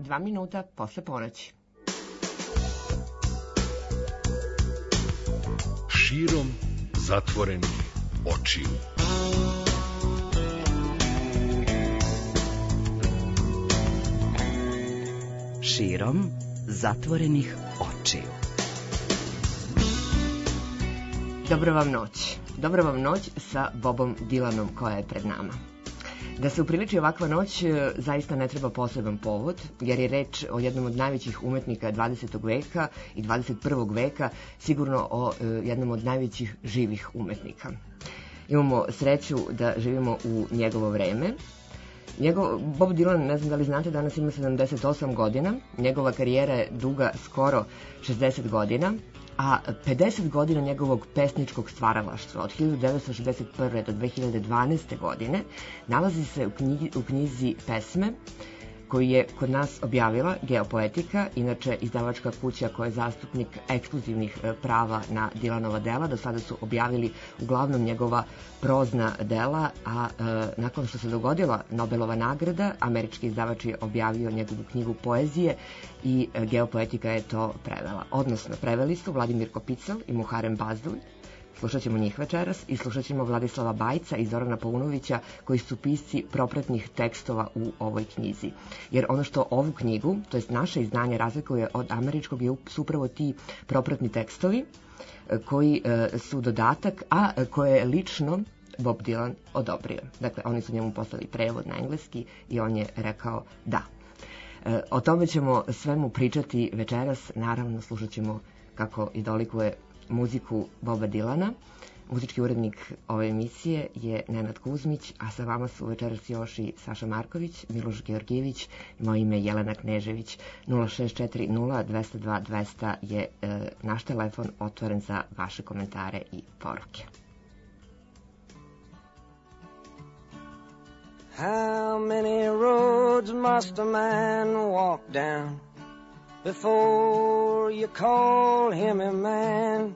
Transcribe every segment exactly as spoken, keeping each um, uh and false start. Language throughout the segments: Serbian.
dva minuta posle ponoći. Širom zatvorenih očiju. Širom zatvorenih očiju. Dobro vam noć. Dobro vam noć sa Bobom Dylanom koja je pred nama. Da se upriliči ovakva noć zaista ne treba poseban povod, jer je reč o jednom od najvećih umetnika dvadesetog veka i dvadeset prvog veka, sigurno o jednom od najvećih živih umetnika. Imamo sreću da živimo u njegovo vreme. Njegov, Bob Dylan, ne znam da li znate, danas ima sedamdeset osam godina, njegova karijera je duga skoro šezdeset godina, a pedeset godina njegovog pesničkog stvaralaštva od hiljadu devetsto šezdeset prve do dve hiljade dvanaeste godine nalazi se u knjizi, u knjizi Pesme, koju je kod nas objavila Geopoetika, inače izdavačka kuća koja je zastupnik ekskluzivnih prava na Dylanova dela. Do sada su objavili uglavnom njegova prozna dela, a e, nakon što se dogodila Nobelova nagrada, američki izdavač je objavio njegovu knjigu poezije i e, Geopoetika je to prevela. Odnosno, preveli su Vladimir Kopicel i Muharem Bazdulj. Slušat ćemo njih večeras i slušat ćemo Vladislava Bajca i Zorana Paunovića, koji su pisci propratnih tekstova u ovoj knjizi. Jer ono što ovu knjigu, to jest naše izdanje, razlikuje od američkog su upravo ti propratni tekstovi koji su dodatak, a koje je lično Bob Dylan odobrio. Dakle, oni su njemu poslali prevod na engleski i on je rekao da. O tome ćemo svemu pričati večeras, naravno slušat ćemo kako i dolikuje muziku Boba Dylana. Muzički urednik ove emisije je Nenad Kuzmić, a sa vama su večeras još i Saša Marković, Miloš Georgijević, moje ime je Jelena Knežević. nula šest četiri nula dva nula dva dva nula nula je e, naš telefon otvoren za vaše komentare i poruke. How many roads must a man walk down before you call him a man?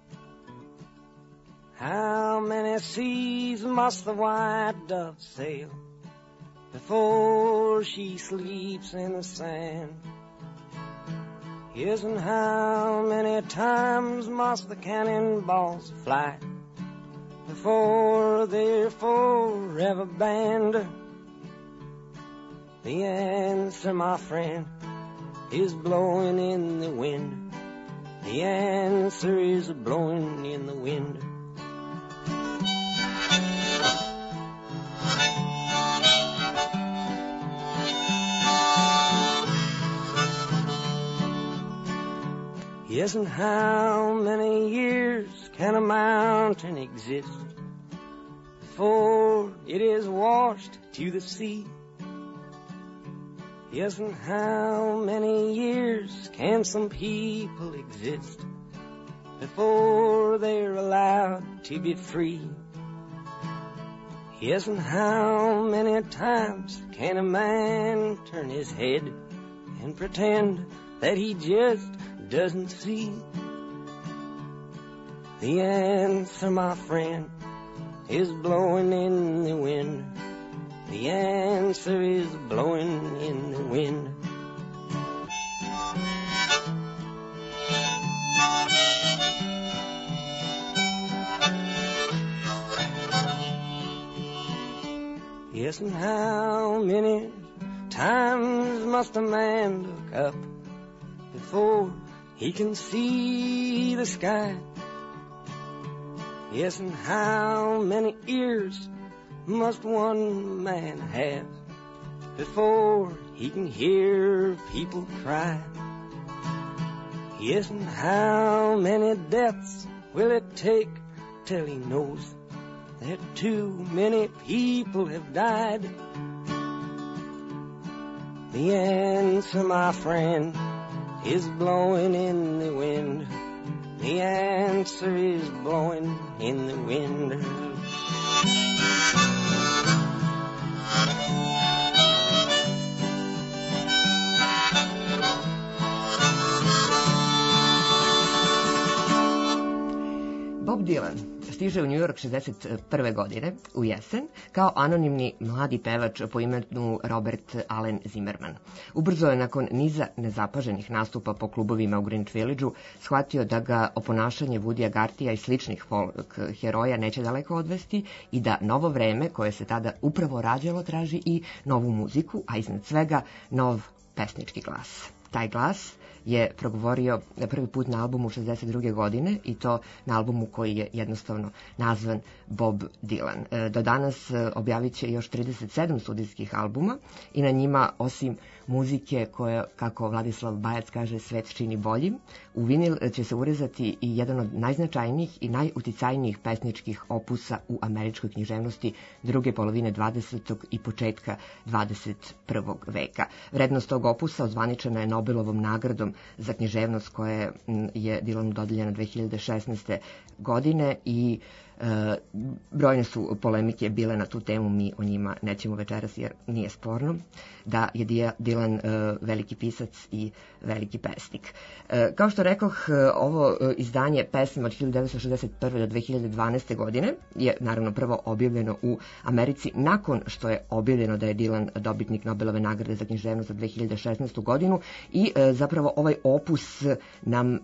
How many seas must the white dove sail before she sleeps in the sand? Yes, and how many times must the cannonballs fly before they're forever banned? The answer, my friend, is blowing in the wind. The answer is blowing in the wind. Yes, and how many years can a mountain exist before it is washed to the sea? Yes, and how many years can some people exist before they're allowed to be free? Yes, and how many times can a man turn his head and pretend that he just doesn't see? The answer, my friend, is blowing in the wind. The answer is blowing in the wind. Yes, and how many times must a man look up before he can see the sky? Yes, and how many ears must one man have before he can hear people cry? Yes, and how many deaths will it take till he knows that too many people have died? The answer, my friend, is blowing in the wind. The answer is blowing in the wind. Bob Dylan stiže u New York šezdeset prve godine, u jesen, kao anonimni mladi pevač po imenu Robert Allen Zimmerman. Ubrzo je nakon niza nezapaženih nastupa po klubovima u Greenwich Village-u shvatio da ga oponašanje Woodya Gartija i sličnih folk heroja neće daleko odvesti i da novo vreme, koje se tada upravo rađalo, traži i novu muziku, a iznad svega nov pesnički glas. Taj glas je progovorio prvi put na albumu šezdeset druge godine i to na albumu koji je jednostavno nazvan Bob Dylan. Do danas objavit će još trideset sedam studijskih albuma i na njima, osim muzike koja, kako Vladislav Bajac kaže, svet čini boljim, u vinil će se urezati i jedan od najznačajnijih i najuticajnijih pesničkih opusa u američkoj književnosti druge polovine dvadesetog i početka dvadeset prvog veka. Vrednost tog opusa ozvaničena je Nobelovom nagradom za književnost koja je Dylanu dodeljena dve hiljade šesnaeste godine i e, brojne su polemike bile na tu temu, mi o njima nećemo večeras jer nije sporno da je Dylan e, veliki pisac i veliki pesnik. E, kao što rekoh, ovo izdanje pesme od hiljadu devetsto šezdeset prve do dve hiljade dvanaeste godine je naravno prvo objavljeno u Americi nakon što je objavljeno da je Dylan dobitnik Nobelove nagrade za književnost za dve hiljade šesnaestu godinu i e, zapravo ovaj opus nam e,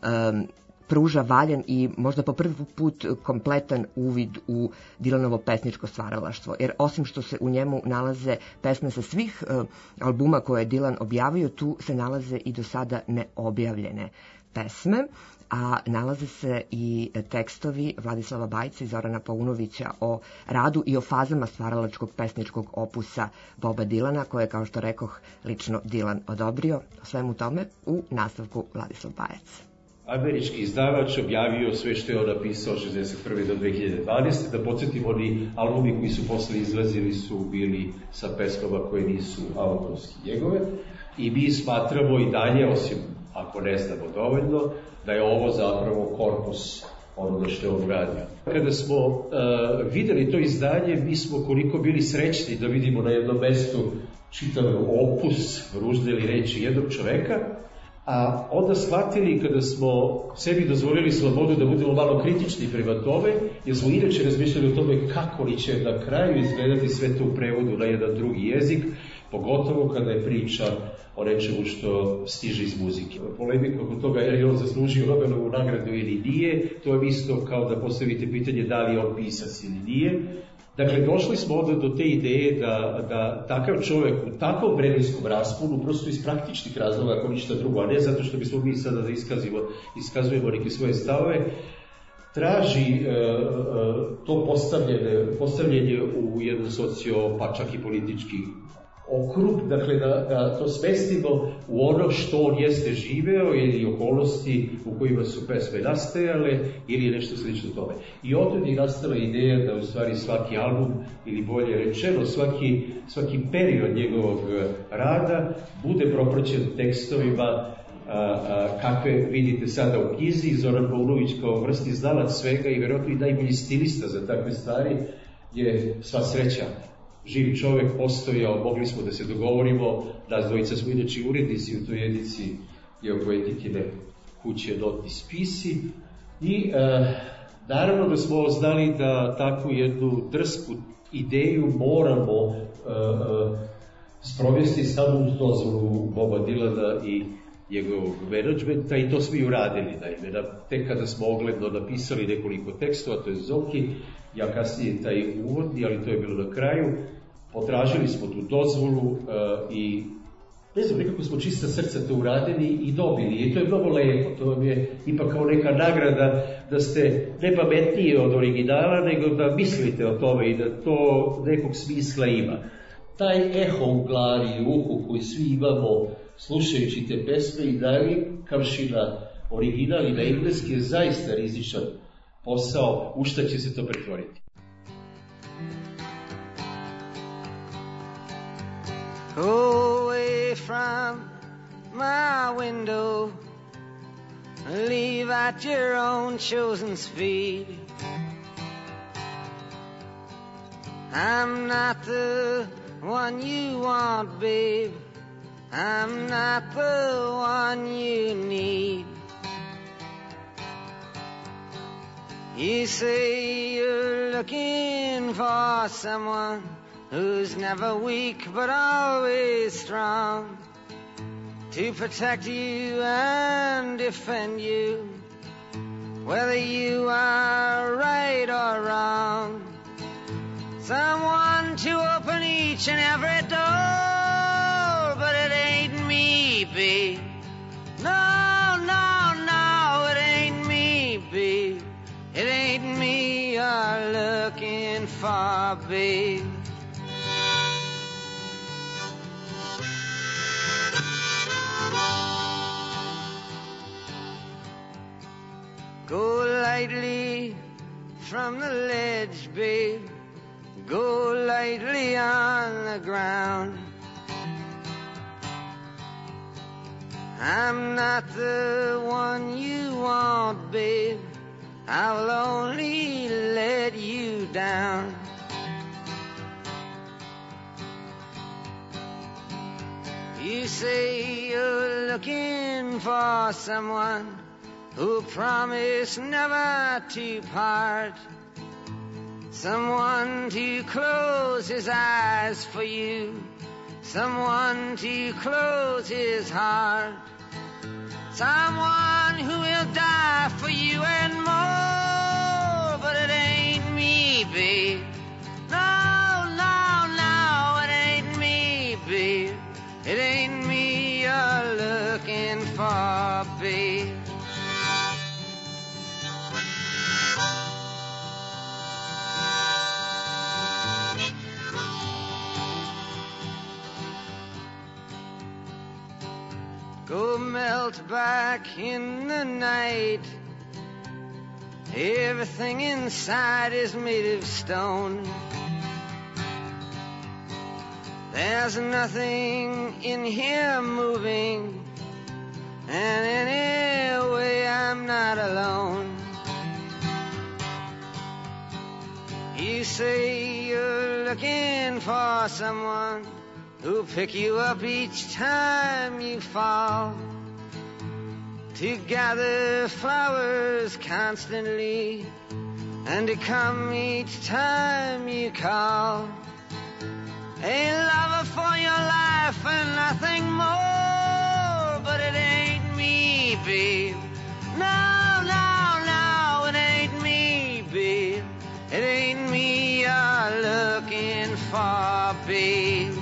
pruža valjan i možda po prvi put kompletan uvid u Dylanovo pesničko stvaralaštvo, jer osim što se u njemu nalaze pesme sa svih uh, albuma koje je Dylan objavio, tu se nalaze i do sada neobjavljene pesme, a nalaze se i tekstovi Vladislava Bajca i Zorana Paunovića o radu i o fazama stvaralačkog pesničkog opusa Boba Dylana, koje, kao što rekoh, lično Dylan odobrio. O svemu tome u nastavku Vladislav Bajac. Američki izdavač objavio sve što je on napisao od šezdeset prve do dve hiljade dvanaeste. Da podsjetim, oni albumi koji su posle izlazili su bili sa pesmama koje nisu autorski njegove i mi smatramo i dalje, osim ako ne znamo dovoljno, da je ovo zapravo korpus onoga što je on uradio. Kada smo uh, videli to izdanje, mi smo koliko bili srećni da vidimo na jednom mestu čitav opus, ružne li reči jednog čoveka, a onda shvatili kada smo sebi dozvolili slobodu da budemo malo kritični prema tome, jer smo inače razmišljali o tome kako li će na kraju izgledati sve to u prevodu na jedan drugi jezik, pogotovo kada je priča o nečemu što stiže iz muzike. Polemika oko toga je li on zaslužio Nobelovu nagradu ili nije, to je isto kao da postavite pitanje da li je on pisac ili nije. Dakle, došli smo onda do te ideje da, da takav čovjek u takvom vremenskom rasponu, prosto iz praktičnih razloga, ako ništa drugo, a ne zato što bismo mi sada da iskazimo, iskazujemo neke svoje stavove, traži e, e, to postavljanje, postavljanje u jedan socio, pa čak i politički okrug, dakle da, da to smestimo u ono što on jeste živeo ili okolnosti u kojima su pesme nastajale ili nešto slično tome. I otud je nastala ideja da u stvari svaki album, ili bolje rečeno svaki, svaki period njegovog rada bude propraćen tekstovima a, a, kakve vidite sada u knjizi. Zoran Paunović kao vrsti znalac svega i verovatno i najbolji stilista za takve stvari je sva sreća. Živi čovjek postojao, mogli smo da se dogovorimo, nas dvojica smo inače urednici u toj edici Geopoetikine kuće Notni spisi i e, naravno da smo znali da takvu jednu drsku ideju moramo e, e, sprovesti samo uz dozvolu Boba Dylana i njegovog menadžmenta i to smo i uradili. Naime, tek kada smo ogledno napisali nekoliko tekstova, to je Zoki, ja kasnije taj uvodni, ali to je bilo na kraju, potražili smo tu dozvolu uh, i ne znam, nekako smo čista srca to uradili i dobili. I to je mnogo lepo, to vam je ipak kao neka nagrada da ste ne pametniji od originala, nego da mislite o tome i da to nekog smisla ima. Taj eho u glavi i uhu koji svi imamo slušajući te pesme i dalje, kavši na original i na engleski, je zaista rizičan posao, u šta će se to pretvoriti. Go away from my window, leave at your own chosen speed. I'm not the one you want, babe, I'm not the one you need. You say you're looking for someone who's never weak but always strong, to protect you and defend you, whether you are right or wrong. Someone to open each and every door, but it ain't me, babe. No, no, no, it ain't me, babe. It ain't me you're looking for, babe. Go lightly from the ledge, babe. Go lightly on the ground. I'm not the one you want, babe. I'll only let you down. You say you're looking for someone who promised never to part, someone to close his eyes for you, someone to close his heart, someone who will die for you and more, but it ain't me, babe. No, no, no, it ain't me, babe. It ain't me you're looking for, babe. Go melt back in the night. Everything inside is made of stone. There's nothing in here moving, and anyway I'm not alone. You say you're looking for someone who'll pick you up each time you fall, to gather flowers constantly, and to come each time you call. A lover for your life and nothing more, but it ain't me, babe. No, no, no, it ain't me, babe. It ain't me you're looking for, babe.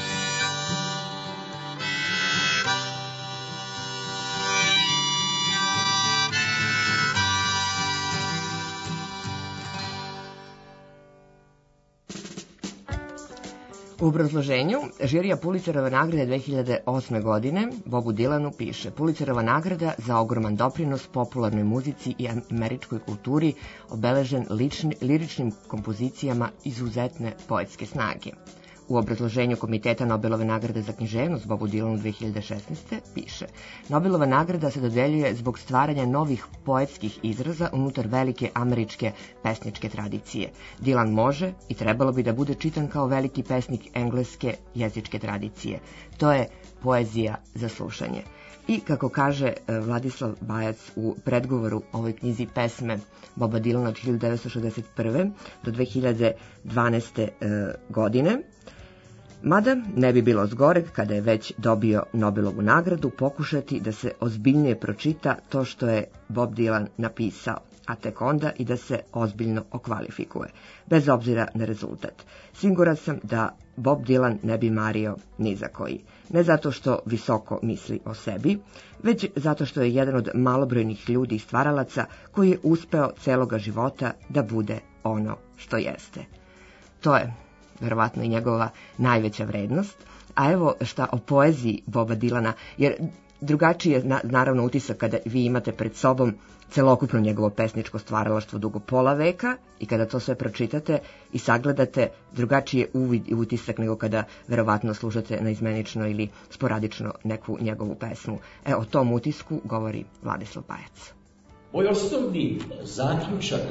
U obrazloženju, žirija Pulitzerove nagrade dve hiljade osme godine Bobu Dylanu piše: Pulitzerova nagrada za ogroman doprinos popularnoj muzici i američkoj kulturi, obeležen lični, liričnim kompozicijama izuzetne poetske snage. U obrazloženju Komiteta Nobelove nagrade za književnost Bobu Dylanu dve hiljade šesnaeste. piše: Nobelova nagrada se dodeljuje zbog stvaranja novih poetskih izraza unutar velike američke pesničke tradicije. Dylan može i trebalo bi da bude čitan kao veliki pesnik engleske jezičke tradicije. To je poezija za slušanje. I kako kaže Vladislav Bajac u predgovoru ovoj knjizi pesme Boba Dylana od hiljadu devetsto šezdeset prve. do dve hiljade dvanaeste. godine, mada ne bi bilo zgoreg kada je već dobio Nobelovu nagradu pokušati da se ozbiljnije pročita to što je Bob Dylan napisao, a tek onda i da se ozbiljno okvalifikuje, bez obzira na rezultat. Siguran sam da Bob Dylan ne bi mario ni za koji. Ne zato što visoko misli o sebi, već zato što je jedan od malobrojnih ljudi i stvaralaca koji je uspeo celoga života da bude ono što jeste. To je verovatno i njegova najveća vrednost. A evo šta o poeziji Boba Dylana, jer drugačiji je na, naravno utisak kada vi imate pred sobom celokupno njegovo pesničko stvaralaštvo dugo pola veka i kada to sve pročitate i sagledate, drugačiji je uvid i utisak nego kada verovatno slušate naizmenično ili sporadično neku njegovu pesmu. E, o tom utisku govori Vladislav Bajac. Moj osnovni zaključak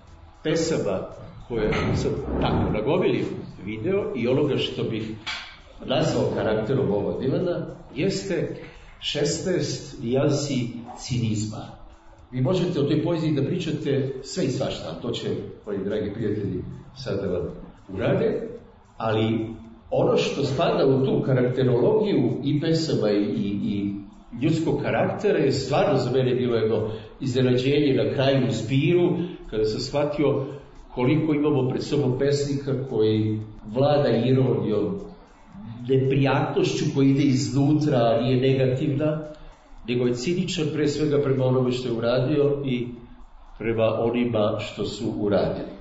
pesama koje sam tako nagovili video i onoga što bih nazvao karakterom Boba Dylana jeste šesnaest nijansi cinizma. Vi možete o toj poeziji da pričate sve i svašta, to će moji dragi prijatelji sad da vam urade, ali ono što spada u tu karakterologiju i pesama i, i, i ljudskog karaktera je stvarno za mene bilo jedno iznenađenje na kraju u zbiru, kada sam shvatio koliko imamo pred sobom pesnika koji vlada ironijom, neprijatnošću koja ide iznutra, a nije negativna, nego je ciničan pre svega prema onome što je uradio i prema onima što su uradili.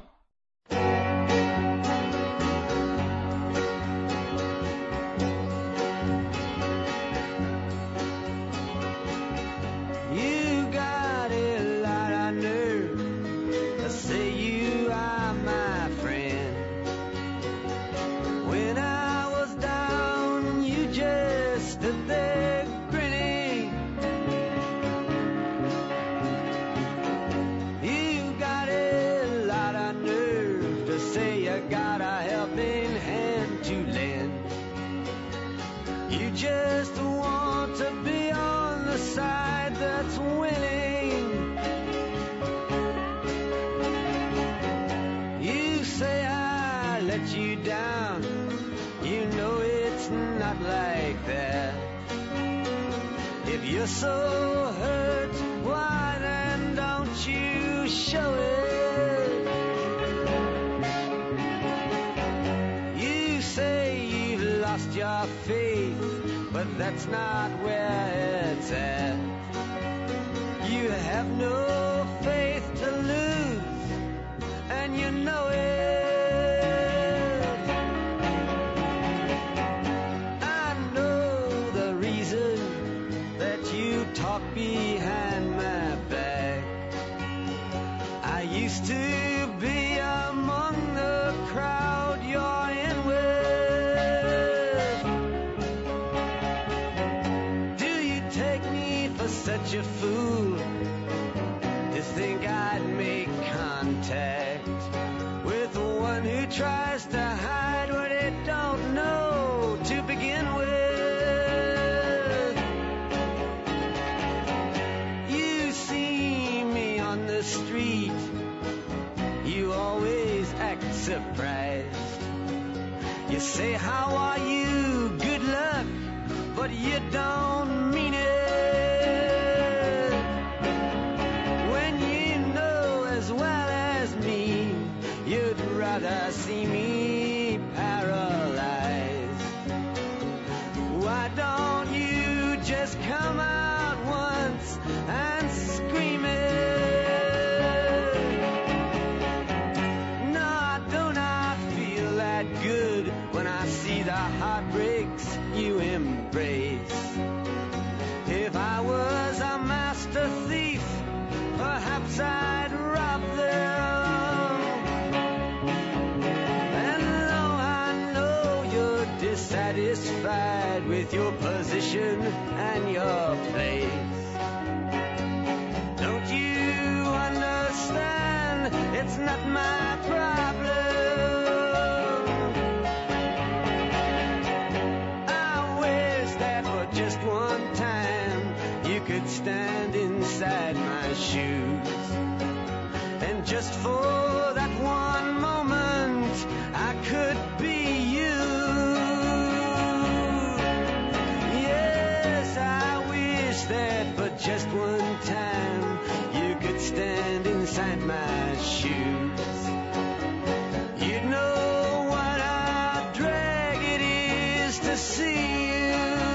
You're so hurt, why then don't you show it? You say you've lost your faith, but that's not where it's at. You have no faith to lose, and you know it. Talk behind my back. I used to be among the crowd you're in with. Do you take me for such a fool to think I'd make contact with one who tries to hide what it don't know to begin with? Street, you always act surprised. You say, how are you? Good luck, but you don't mean it. When you know as well as me, you'd rather see me paralyzed. Why don't you just come out once and scream it? Good when I see the heartbreaks you embrace. If I was a master thief, perhaps I'd rob them. And though I know you're dissatisfied with your position and your place, don't you understand it's not my problem? Just one time you could stand inside my shoes, and just for that one moment I could be you. Yes, I wish that for just one time you could stand inside my shoes. You'd know what a drag it is to see you.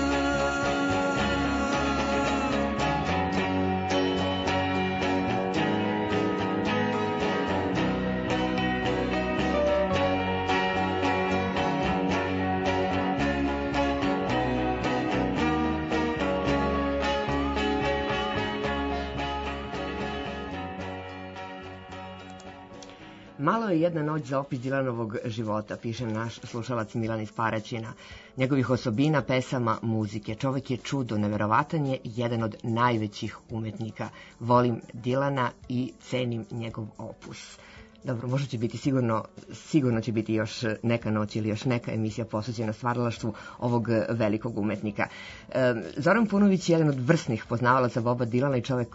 Malo je jedna noć za opis Dilanovog života, piše naš slušalac Milan iz Paraćina. Njegovih osobina, pesama, muzike. Čovek je čudo, neverovatan je, jedan od najvećih umetnika. Volim Dilana i cenim njegov opus. Dobro, možda će biti sigurno, sigurno će biti još neka noć ili još neka emisija posvećena stvaralaštvu ovog velikog umetnika. E, Zoran Punović je jedan od vrsnih poznavalaca Boba Dilana i čovek koji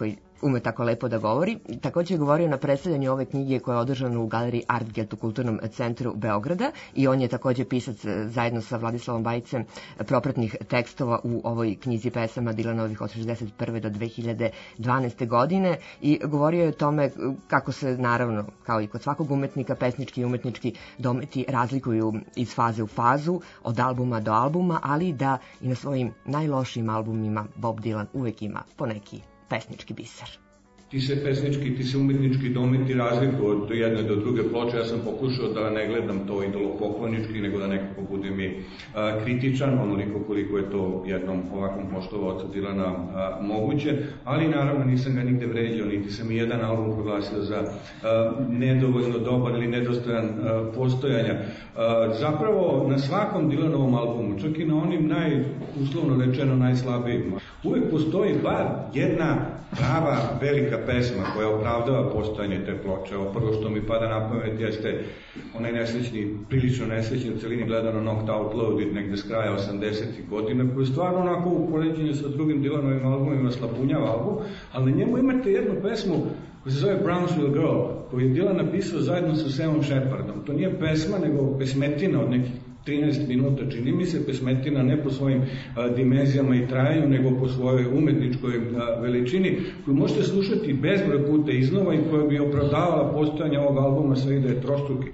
ume tako lepo da govori. Takođe je govorio na predstavljanju ove knjige koja je održana u galeriji Artget u Kulturnom centru Beograda i on je takođe pisac zajedno sa Vladislavom Bajicem propratnih tekstova u ovoj knjizi pesama Dylanovih od šezdeset prve do dve hiljade dvanaeste. godine i govorio je o tome kako se naravno, kao i kod svakog umetnika, pesnički i umetnički dometi razlikuju iz faze u fazu, od albuma do albuma, ali da i na svojim najlošijim albumima Bob Dylan uvek ima poneki pesnički biser. Ti se pesnički, ti se umetnički dometi razliku od jedne do druge ploče. Ja sam pokušao da ne gledam to idolopoklonički, nego da nekako budem i a, kritičan, onoliko koliko je to jednom ovakvom poštovaocu Dylana a, moguće, ali naravno nisam ga nigde vređao, niti sam i jedan album proglasio za a, nedovoljno dobar ili nedostojan a, postojanja. A, zapravo na svakom Dylanovom albumu, čak i na onim naj, uslovno rečeno najslabijima, uvek postoji bar jedna prava velika pesma koja opravdava postojanje te ploče. Ovo prvo što mi pada na pamet jeste onaj nesrećni, prilično nesrećni u celini gledano Knocked Out Loaded negde s kraja osamdesetih godina, koji je stvarno onako u poređenju sa drugim Dylanovim albumima slapunjava album, ali na njemu imate jednu pesmu koja se zove Brownsville Girl, koju je Dylan napisao zajedno sa Samom Shepardom. To nije pesma, nego pesmetina od nekih trinaest minuta, čini mi se, pesmetina ne po svojim a, dimenzijama i trajanju, nego po svojoj umetničkoj a, veličini, koju možete slušati bezbroj puta iznova i koja bi opravdavala postojanje ovog albuma sve i da je trostruki.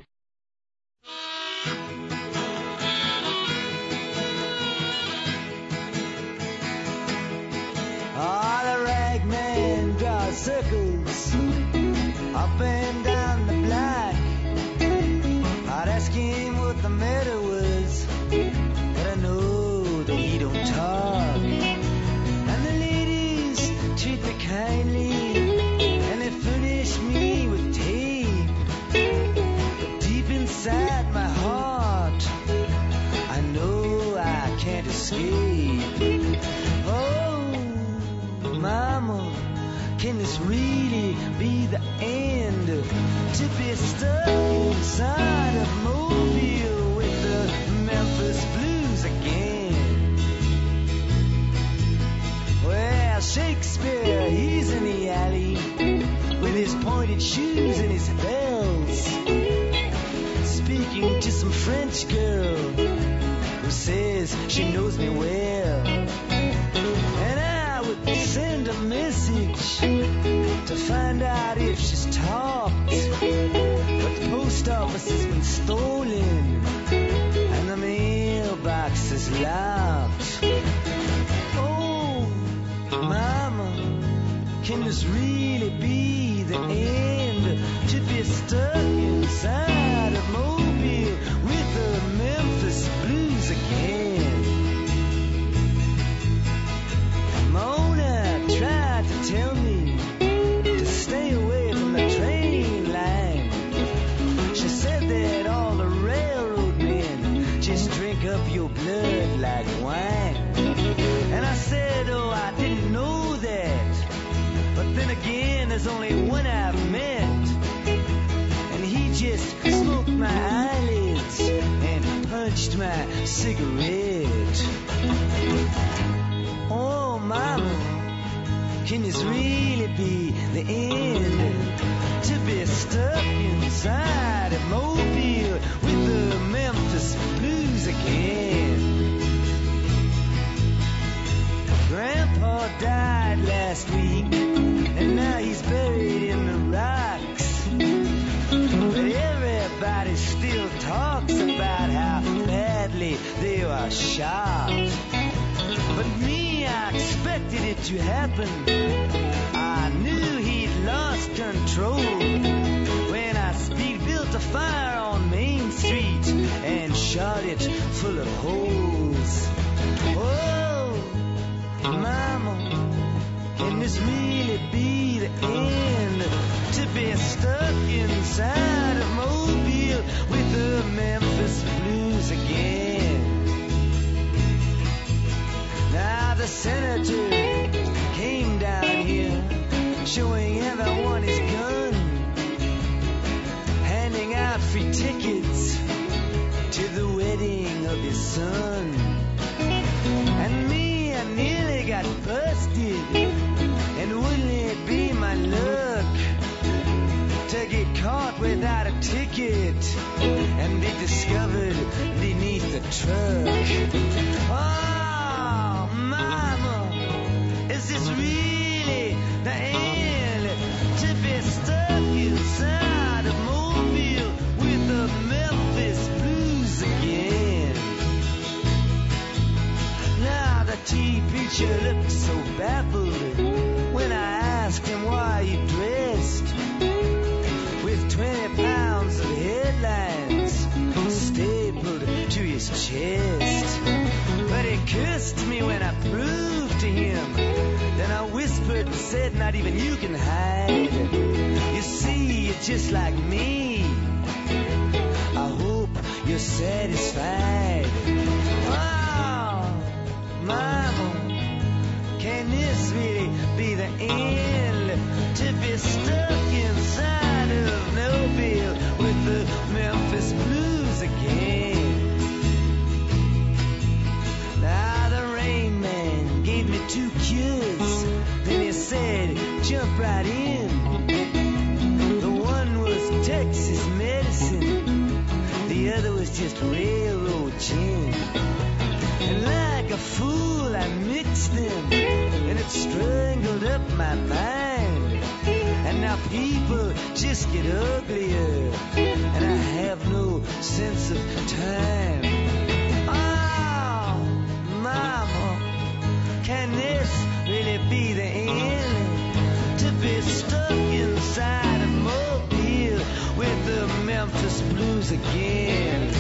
All the ragman draws circles up and down the block. I'd ask him what the matter was, but I know that he don't talk. And the ladies treat me kindly, and they furnish me with tape. But deep inside my heart, I know I can't escape. Oh, Mama, can this really be the end? To be stuck inside of Mobile with the Memphis Blues again. Well, Shakespeare, he's in the alley with his pointed shoes and his bells, speaking to some French girl who says she knows me well. And I would send a message to find out if she's talked, but the post office has been stolen and the mailbox is locked. Oh, Mama, can this really be the end? To be stuck inside of Mobile with the Memphis Blues again. Mona tried to tell me to stay away from the train line. She said that all the railroad men just drink up your blood like wine. And I said, oh, I didn't know that. But then again, there's only one I've met, and he just smoked my eyelids and punched my cigarette. Oh, Mama, can this really be the end? To be stuck inside of Mobile with the Memphis Blues again. Grandpa died last week, and now he's buried in the rocks. But everybody still talks about how badly they were shot. But me, I expected it to happen. I knew he'd lost control when I speed built a fire on Main Street and shot it full of holes. Oh, Mama, can this really be the end? To be stuck inside of Mobile with the Memphis Blues again. Now the senator came down here, showing everyone his gun, handing out free tickets to the wedding of his son. And me, I nearly got busted, and wouldn't it be my luck to get caught without a ticket and be discovered beneath the truck. Oh, mama, is this really the end? To be stuck inside a mobile with the Memphis Blues again. Now the tea preacher looked so baffled when I asked him why he dressed with twenty pounds of headlines stapled to his chest. But he cursed me when I proved to him. Then I whispered and said, not even you can hide. You see, you're just like me. I hope you're satisfied. Wow, mama, can this really be the end? To be stuck inside of Mobile with the Memphis Blues again. Now the Rain Man gave me two cures. Then he said, jump right in. The one was Texas medicine. The other was just railroad gin. And like a fool I mixed them, and it strangled up my mind. And now people just get uglier, and I have no sense of time. Oh, mama, can this really be the end? To be stuck inside a mobile with the Memphis Blues again.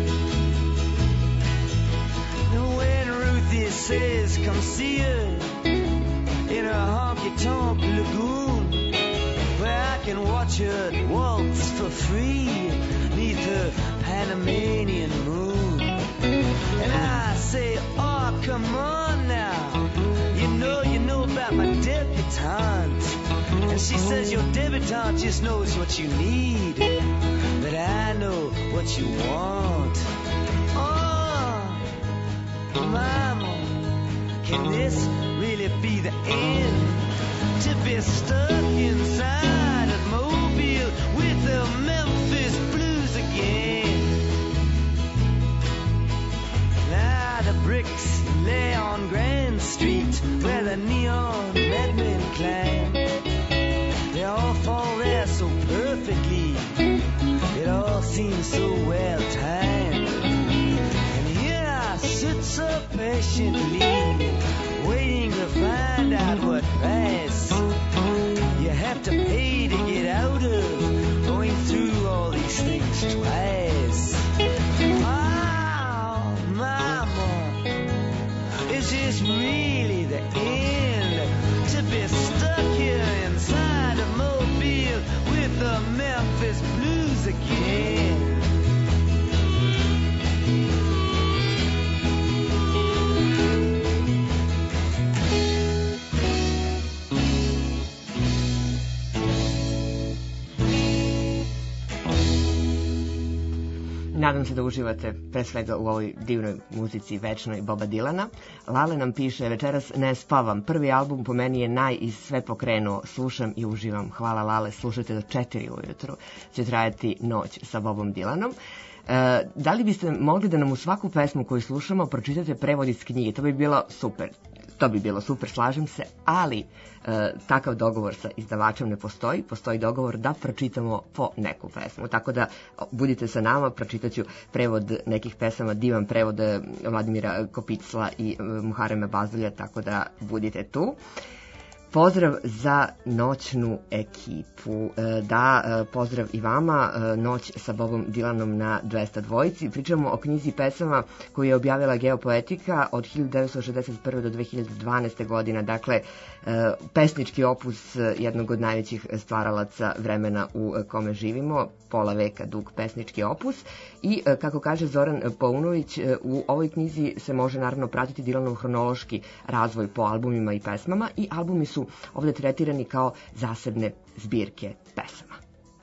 When Ruthie says come see her in a honky-tonk lagoon, where I can watch her waltz for free neath the Panamanian moon. And I say, oh, come on now, you know, you know about my debutante. And she says your debutante just knows what you need, but I know what you want. Oh, mama, can this really be the end? To be stuck inside of Mobile with the Memphis Blues again. Now the bricks lay on Grand Street where the neon madmen climb. They all fall there so perfectly, it all seems so well timed. And here I sit so patiently, waiting to find out what price you have to pay to get out of going through all these things twice. Oh, mama, is this really the end? To be stuck here inside a mobile with the Memphis Blues again. Nadam se da uživate pre svega u ovoj divnoj muzici večnoj Boba Dilana. Lale nam piše, večeras ne spavam. Prvi album po meni je naj i sve pokrenuo. Slušam i uživam. Hvala Lale, slušajte do četiri ujutru. Će trajati noć sa Bobom Dilanom. E, da li biste mogli da nam u svaku pesmu koju slušamo pročitate prevod iz knjige? To bi bilo super. To bi bilo super, slažem se, ali e, takav dogovor sa izdavačem ne postoji. Postoji dogovor da pročitamo po neku pesmu. Tako da budite sa nama, pročitaću prevod nekih pesama, divan prevod Vladimira Kopicla i Muharema Bazdulja, tako da budite tu. Pozdrav za noćnu ekipu. Da, pozdrav i vama. Noć sa Bobom Dilanom na dvesta dvojici. Pričamo o knjizi pesama koju je objavila Geopoetika od hiljadu devetsto šezdeset prve do dve hiljade dvanaeste godine. Dakle, pesnički opus jednog od najvećih stvaralaca vremena u kome živimo. Pola veka dug pesnički opus. I, kako kaže Zoran Paunović, u ovoj knjizi se može naravno pratiti Dilanov hronološki razvoj po albumima i pesmama i albumi su ovdje tretirani kao zasebne zbirke pesama.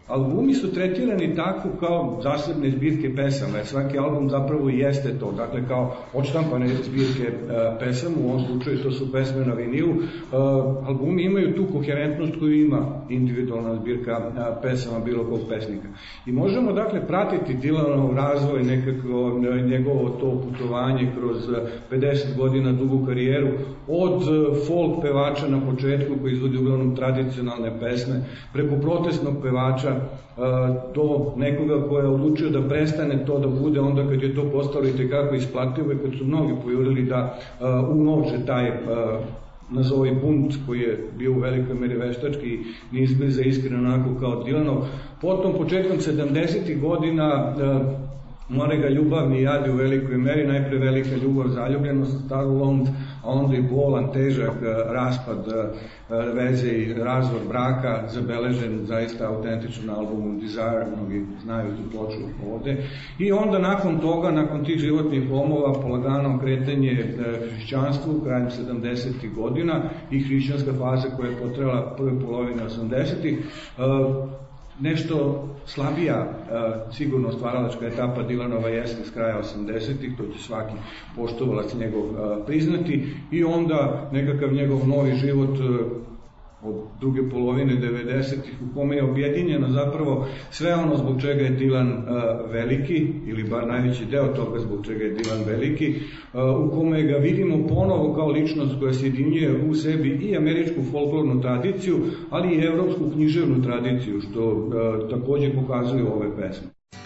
albumi su tretirani tako kao zasebne zbirke pesama, jer svaki album zapravo i jeste to, dakle kao odštampane zbirke uh, pesama, u ovom slučaju to su pesme na vinilu. Uh, albumi imaju tu koherentnost koju ima individualna zbirka uh, pesama bilo kog pesnika. I možemo dakle pratiti Dylanov razvoj, nekako njegovo to putovanje kroz pedeset godina dugu karijeru, od folk pevača na početku koji izvodi uglavnom tradicionalne pesme, preko protestnog pevača do nekoga ko je odlučio da prestane to da bude onda kad je to postalo i tekako isplativo i kad su mnogi pojurili da umnože taj nazovi bunt koji je bio u velikoj meri veštački i nije izbliza iskreno onako kao Dylanov. Potom početkom sedamdesetih godina more ga ljubavni jadi u velikoj meri, najpre velika ljubav, zaljubljenost, Starlond, a onda i bolan, težak raspad veze i razvod braka, zabeležen zaista autentično na albumu Desire, mnogi znaju tu ploču ovde. I onda nakon toga, nakon tih životnih lomova, polagano kretanje hrišćanstvu krajem sedamdesetih godina i hrišćanska faza koja je potrela prve polovine osamdesetih, nešto slabija sigurno stvaralačka etapa Dylanova jeste s kraja osamdesetih, to će svaki poštovalac njegov priznati, i onda nekakav njegov novi život od druge polovine devedesetih u kome je objedinjeno zapravo sve ono zbog čega je Dylan uh, veliki, ili bar najveći deo toga zbog čega je Dylan veliki, uh, u kome ga vidimo ponovo kao ličnost koja sjedinjuje u sebi i američku folklornu tradiciju, ali i evropsku književnu tradiciju, što uh, takođe pokazuju ove pesme.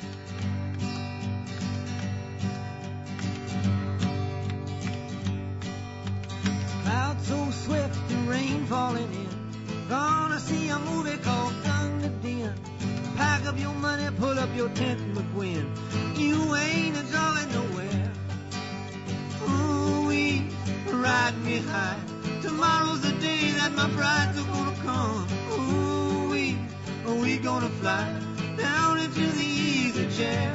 Clouds so swift and rain falling in. Gonna see a movie called Thunder Den. Pack up your money, pull up your tent, McGuinn. You ain't a going nowhere. Ooh-wee, ride me high. Tomorrow's the day that my bride's gonna come. Ooh-wee, we gonna fly down into the easy chair.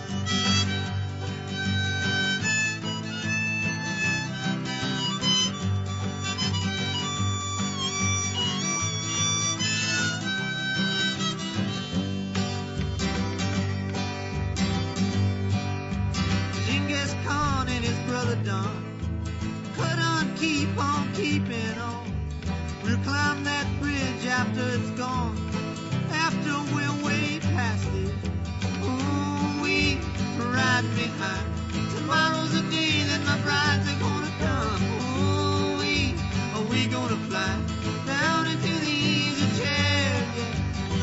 Keep on keeping on. We'll climb that bridge after it's gone, after we're way past it. Ooh, we ride me high. Tomorrow's the day that my brides are gonna come. Ooh, we are we gonna fly down into the easy chair. Yeah.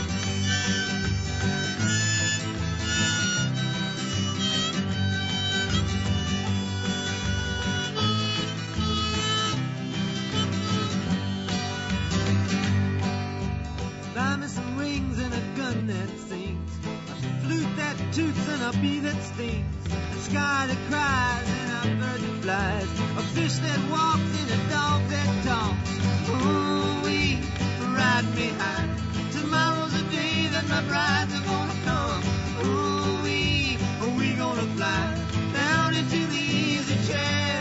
Toots and a bee that stings, a sky that cries and a bird that flies, a fish that walks and a dog that talks. Ooh, we ride me high. Tomorrow's the day that my brides are gonna come. Ooh, we are we gonna fly down into the easy chair.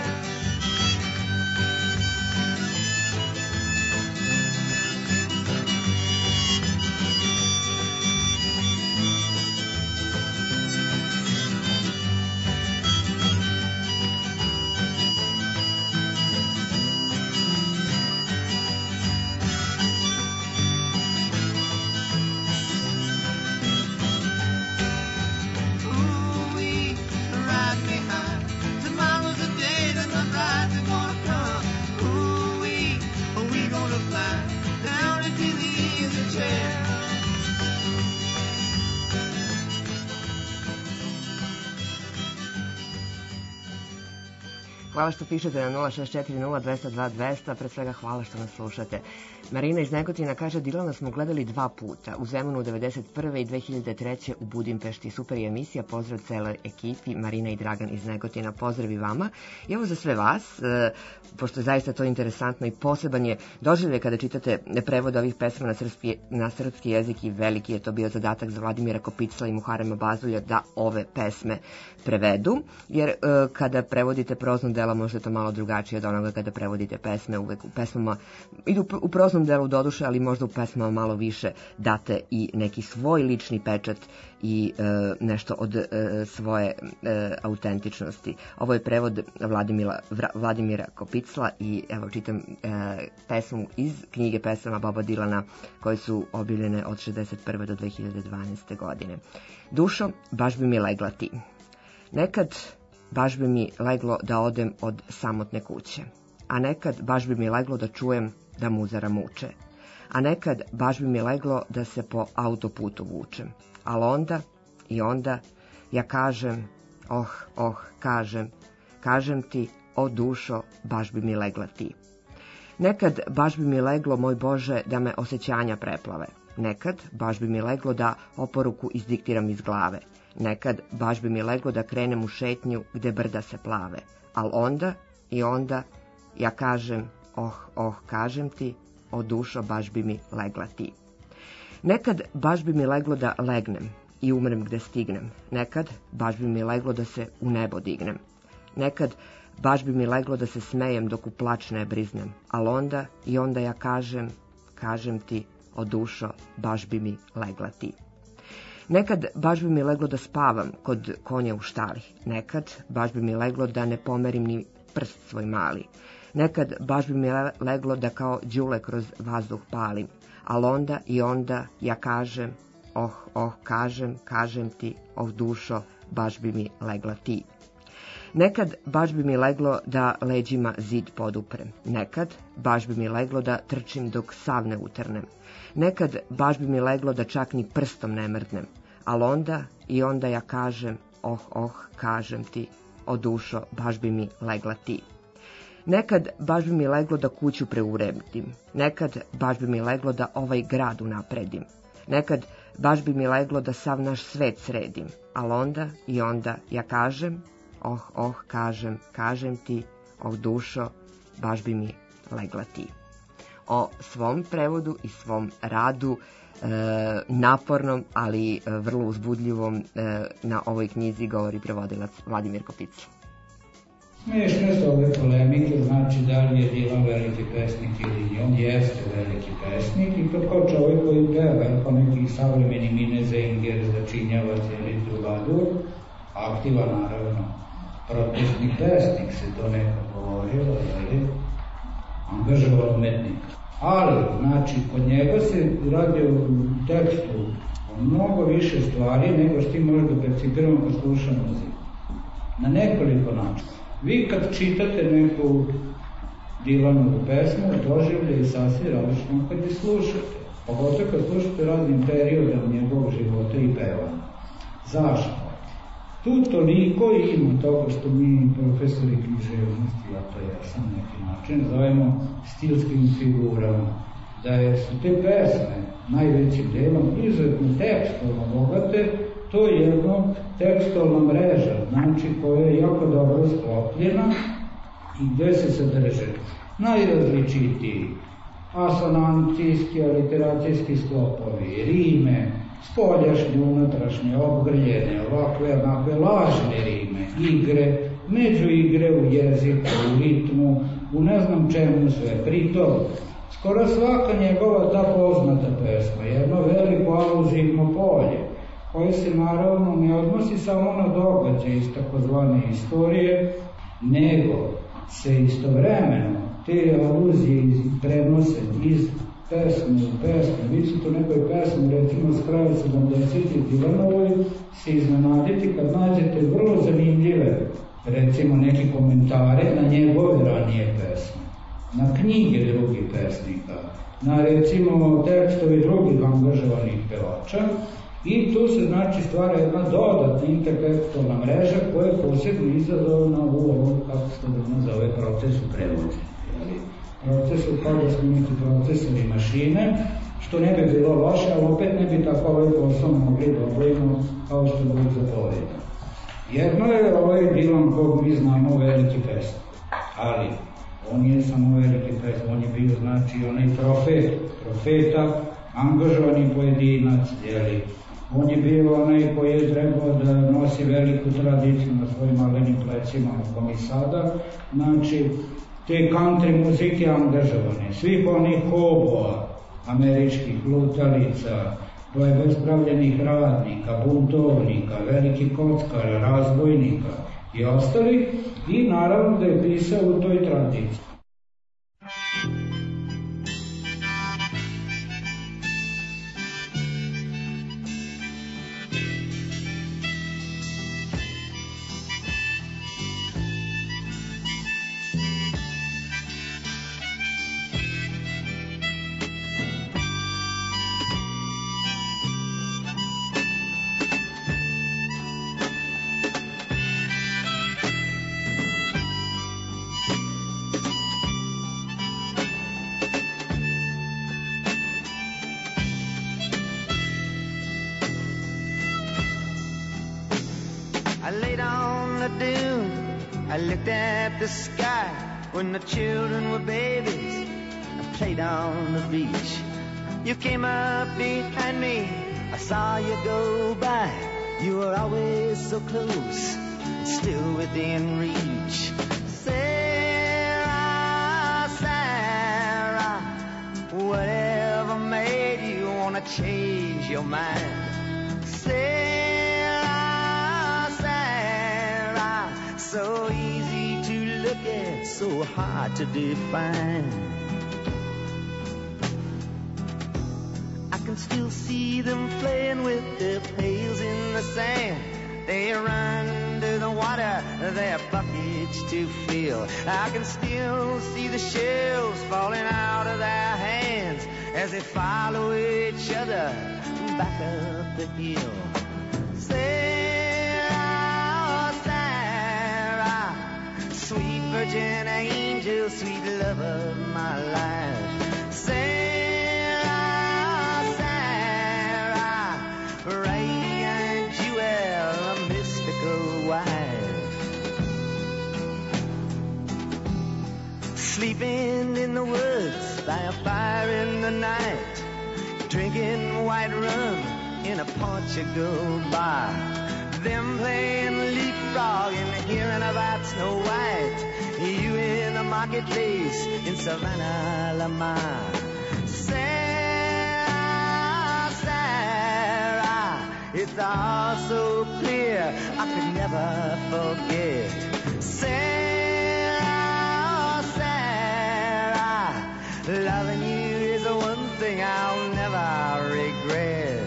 Hvala što pišete na nula šest četiri nula dva nula dva dva nula nula, pre svega hvala što nas slušate. Marina iz Negotina kaže, Dylana smo gledali dva puta, u Zemunu devedeset prve i dve hiljade treće u Budimpešti. Super je emisija, pozdrav celoj ekipi, Marina i Dragan iz Negotina, pozdrav i vama. I evo za sve vas, e, pošto je zaista to interesantno i poseban je doživljaj kada čitate prevod ovih pesma na srpski, na srpski jezik, i veliki je to bio zadatak za Vladimira Kopicla i Muharema Bazulja da ove pesme prevedu, jer e, kada prevodite prozno delo dela možda je to malo drugačije od onoga kada prevodite pesme, uvek u pesmama, idu u proznom delu doduše, ali možda u pesmama malo više date i neki svoj lični pečat i e, nešto od e, svoje e, autentičnosti. Ovo je prevod Vladimira, Vladimira Kopicla i evo čitam e, pesmu iz knjige pesama Boba Dilana koje su objavljene od šezdeset prve do dve hiljade dvanaeste. godine. Dušo, baš bi mi legla ti. Nekad baš bi mi leglo da odem od samotne kuće, a nekad baš bi mi leglo da čujem da muzara muče, a nekad baš bi mi leglo da se po autoputu vučem, ali onda i onda ja kažem, oh, oh, kažem, kažem ti, o dušo, baš bi mi legla ti. Nekad baš bi mi leglo, moj Bože, da me osjećanja preplave, nekad baš bi mi leglo da oporuku izdiktiram iz glave, nekad baš bi mi leglo da krenem u šetnju gde brda se plave, al onda i onda ja kažem, oh, oh, kažem ti, o dušo, baš bi mi legla ti. Nekad baš bi mi leglo da legnem i umrem gde stignem, nekad baš bi mi leglo da se u nebo dignem, nekad baš bi mi leglo da se smejem dok u plač ne briznem, al onda i onda ja kažem, kažem ti, o dušo, baš bi mi legla ti. Nekad baš bi mi leglo da spavam kod konja u štali, nekad baš bi mi leglo da ne pomerim ni prst svoj mali, nekad baš bi mi leglo da kao đule kroz vazduh palim, al onda i onda ja kažem, oh, oh, kažem, kažem ti, oh dušo, baš bi mi legla ti. Nekad baš bi mi leglo da leđima zid poduprem, nekad baš bi mi leglo da trčim dok sav ne utrnem, nekad baš bi mi leglo da čak ni prstom ne mrdnem, al onda i onda ja kažem, oh, oh, kažem ti, o dušo, baš bi mi legla ti. Nekad baš bi mi leglo da kuću preuredim, nekad baš bi mi leglo da ovaj grad unapredim, nekad baš bi mi leglo da sav naš svet sredim, al onda i onda ja kažem, oh, oh, kažem, kažem ti, oh dušo, baš bi mi legla ti. O svom prevodu i svom radu, e, napornom, ali e, vrlo uzbudljivom, e, na ovoj knjizi govori prevodilac Vladimir Kopicla. Smiješne su ove polemike, znači da li je Dilan veliki pesnik ili nije. On jeste veliki pesnik i to kao čovjek koji peva, kao neki savremeni Mine Zenger, začinjavac ili trubadur, aktivan naravno. Protestni pesnik se to nekako govorilo, ali angažovan umetnik. Ali, znači, kod njega se radi o tekstu o mnogo više stvari nego što ti možeš da percipiramo kad sluša muziku. Na nekoliko načina. Vi kad čitate neku Dilanovu pesmu, doživlje i sasvim različno kad je slušate. Pogotovo kad slušate raznim periodom njegovog života i pevanja. Zašto? Tu toliko ima toga što mi profesori književnosti, a to ja sam neki način, zovemo stilskim figurama. Da je, su te pesme najvećim delom izuzetno tekstovno bogate, to je jedna tekstovna mreža, znači koja je jako dobro sklopljena i gde se sadrže najrazličitiji asonantijski, aliteracijski sklopovi, rime, spoljašnje, unutrašnje, obgrljene, ovakve, onakve, lažne rime, igre, među igre u jeziku, u ritmu, u ne znam čemu sve. Pritom, skoro svaka njegova ta poznata pesma, jedno veliko aluzivno polje, koje se naravno ne odnosi samo na događaje iz takozvane istorije, nego se istovremeno te aluzije prenose iz pesme u pesme. Vi su to nekoj pesmi, recimo s kraja sedamdesetih Dilanovoj, se iznenaditi kad nađete vrlo zanimljive, recimo neki komentare na njegove ranije pesme, na knjige drugih pesnika, na recimo tekstove drugih angažovanih pevača, i tu se znači stvara jedna dodatna intertekstualna mreža koja je posebno izazovna u ovom, kako se to nazove, procesu prevođenja. Procesu kao da smo neki procesori mašine, što ne bi bilo loše, ali opet ne bi tako ovaj posao mogli da obavimo kao što Bog zapoveda. Jedno je ovaj Dilan kog mi znamo veliki pesnik, ali on nije samo veliki pesnik, on je bio znači onaj profet, profeta, angažovani pojedinac, jeli, On je bio onaj koji je trebao da nosi veliku tradiciju na svojim malenim plecima na komisada. Znači, te country muzike angažovane, svih onih hoboa, američkih lutalica, bespravljenih radnika, buntovnika, velikih kockara, razbojnika i ostalih, i naravno da je pisao u toj tradiciji. The sky when the children were babies, I played on the beach. You came up behind me, I saw you go by. You were always so close, still within reach. Sarah, Sarah, whatever made you wanna change your mind? Sarah, Sarah, so easy look at, so hard to define. I can still see them playing with their pails in the sand. They run to the water, their buckets to fill. I can still see the shells falling out of their hands as they follow each other back up the hill. Sweet virgin angel, sweet love of my life. Sarah, Sarah, radiant jewel, a mystical wife. Sleeping in the woods by a fire in the night, drinking white rum in a Portugal bar. Them playing leapfrog and hearing about Snow White. You in the marketplace in Savannah, Lamar. Sarah, Sarah, it's all so clear I could never forget. Sarah, Sarah, loving you is the one thing I'll never regret.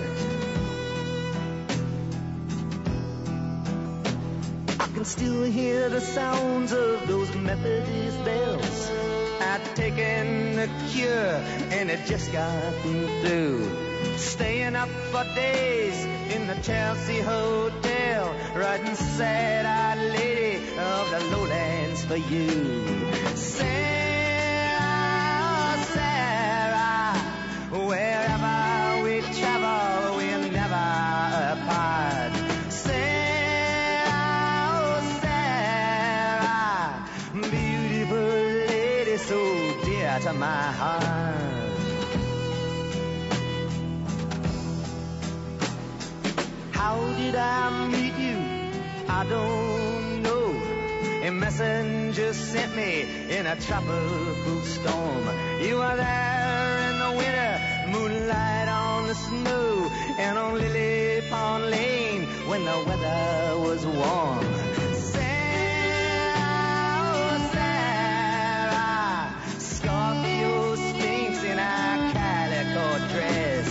I can still hear the sounds of those Methodist bells. I'd taken the cure and it just got me through. Staying up for days in the Chelsea Hotel, writing sad-eyed lady of the lowlands for you. Sarah, Sarah, wherever we travel, we're never apart. So dear to my heart. How did I meet you? I don't know. A messenger sent me in a tropical storm. You were there in the winter, moonlight on the snow, and on Lily Pond Lane when the weather was warm. Scorpio Sphinx in a calico dress.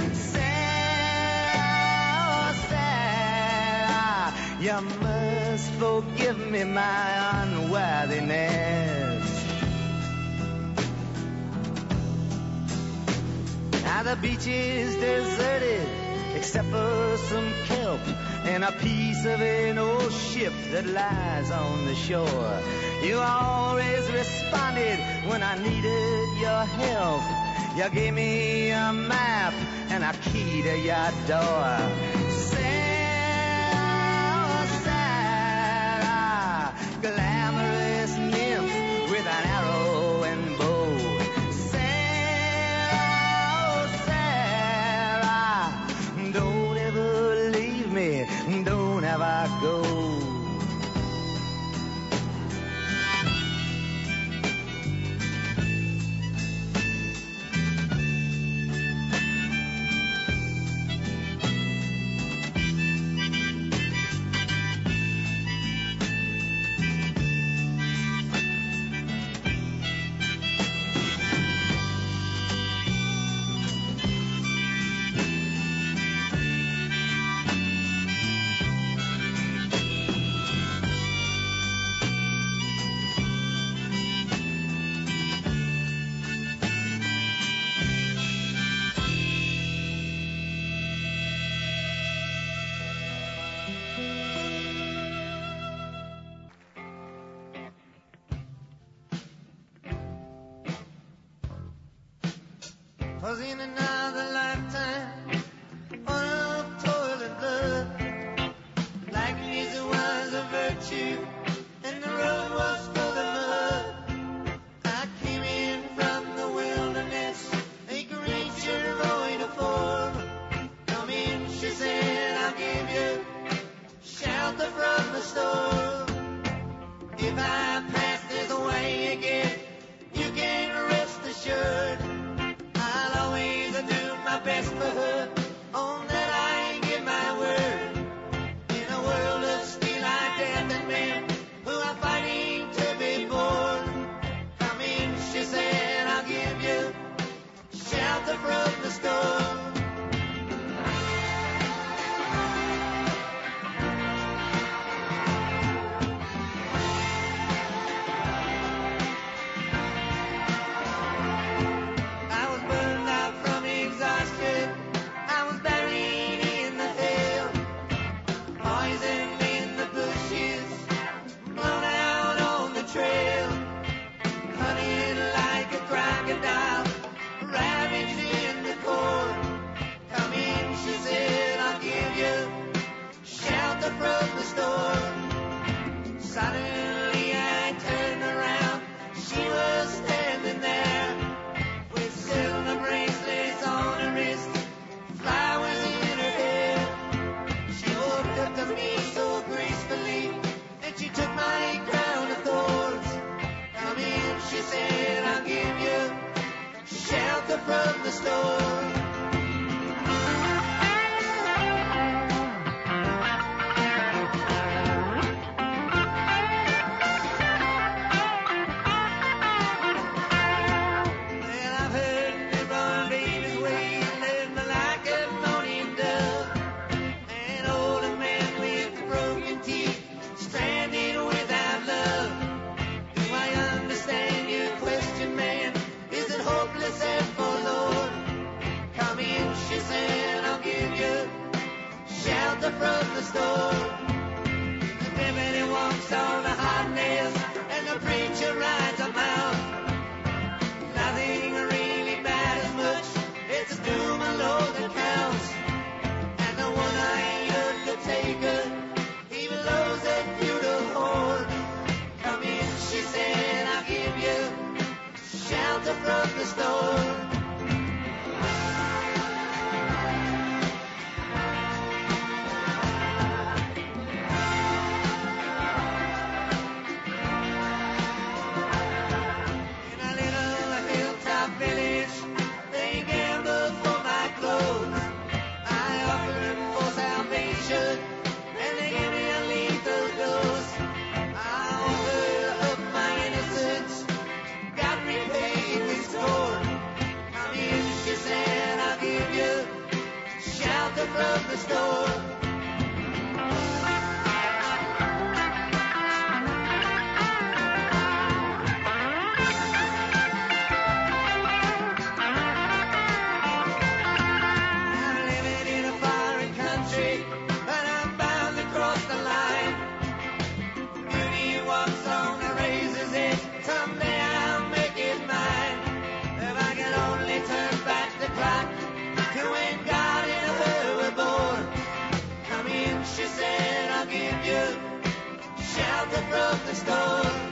Sarah, Sarah, you must forgive me my unworthiness. Now the beach is deserted except for some kelp and a piece of an old ship that lies on the shore. You always responded when I needed your help. You gave me a map and a key to your door. Sarah, Sarah, glamorous nymph with an arrow and bow. Sarah, Sarah, don't ever was in another lifetime one of toil and blood. Likely as it was a virtue, and the road was full of mud. I came in from the wilderness, a creature void of form. Come in, she said, I'll give you shelter from the storm. If I pass this way again, you can rest assured I'll always do my best for her. On that I give my word. In a world of steel-eyed death and men who are fighting to be born, come in, she said, I'll give you shelter from the storm. From the storm. Suddenly I turned around. She was standing there with silver bracelets on her wrist, flowers in her hair. She walked up to me so gracefully, and she took my crown of thorns. Come in, she said, I'll give you shelter from the storm. From the storm. The deputy walks on a hot nail, and the preacher rides a mount. Nothing really matters much, it's a doom alone that counts. And the one-eyed undertaker, he blows that feudal horn. Come in, she said, I'll give you shelter from the storm. From the storm. I'm living in a foreign country, but I'm bound to cross the line. Beauty walks on a razor's edge, someday I'll make it mine. If I can only turn back the clock to when God in a hurry were born. Come in, she said, I'll give you shelter from the storm.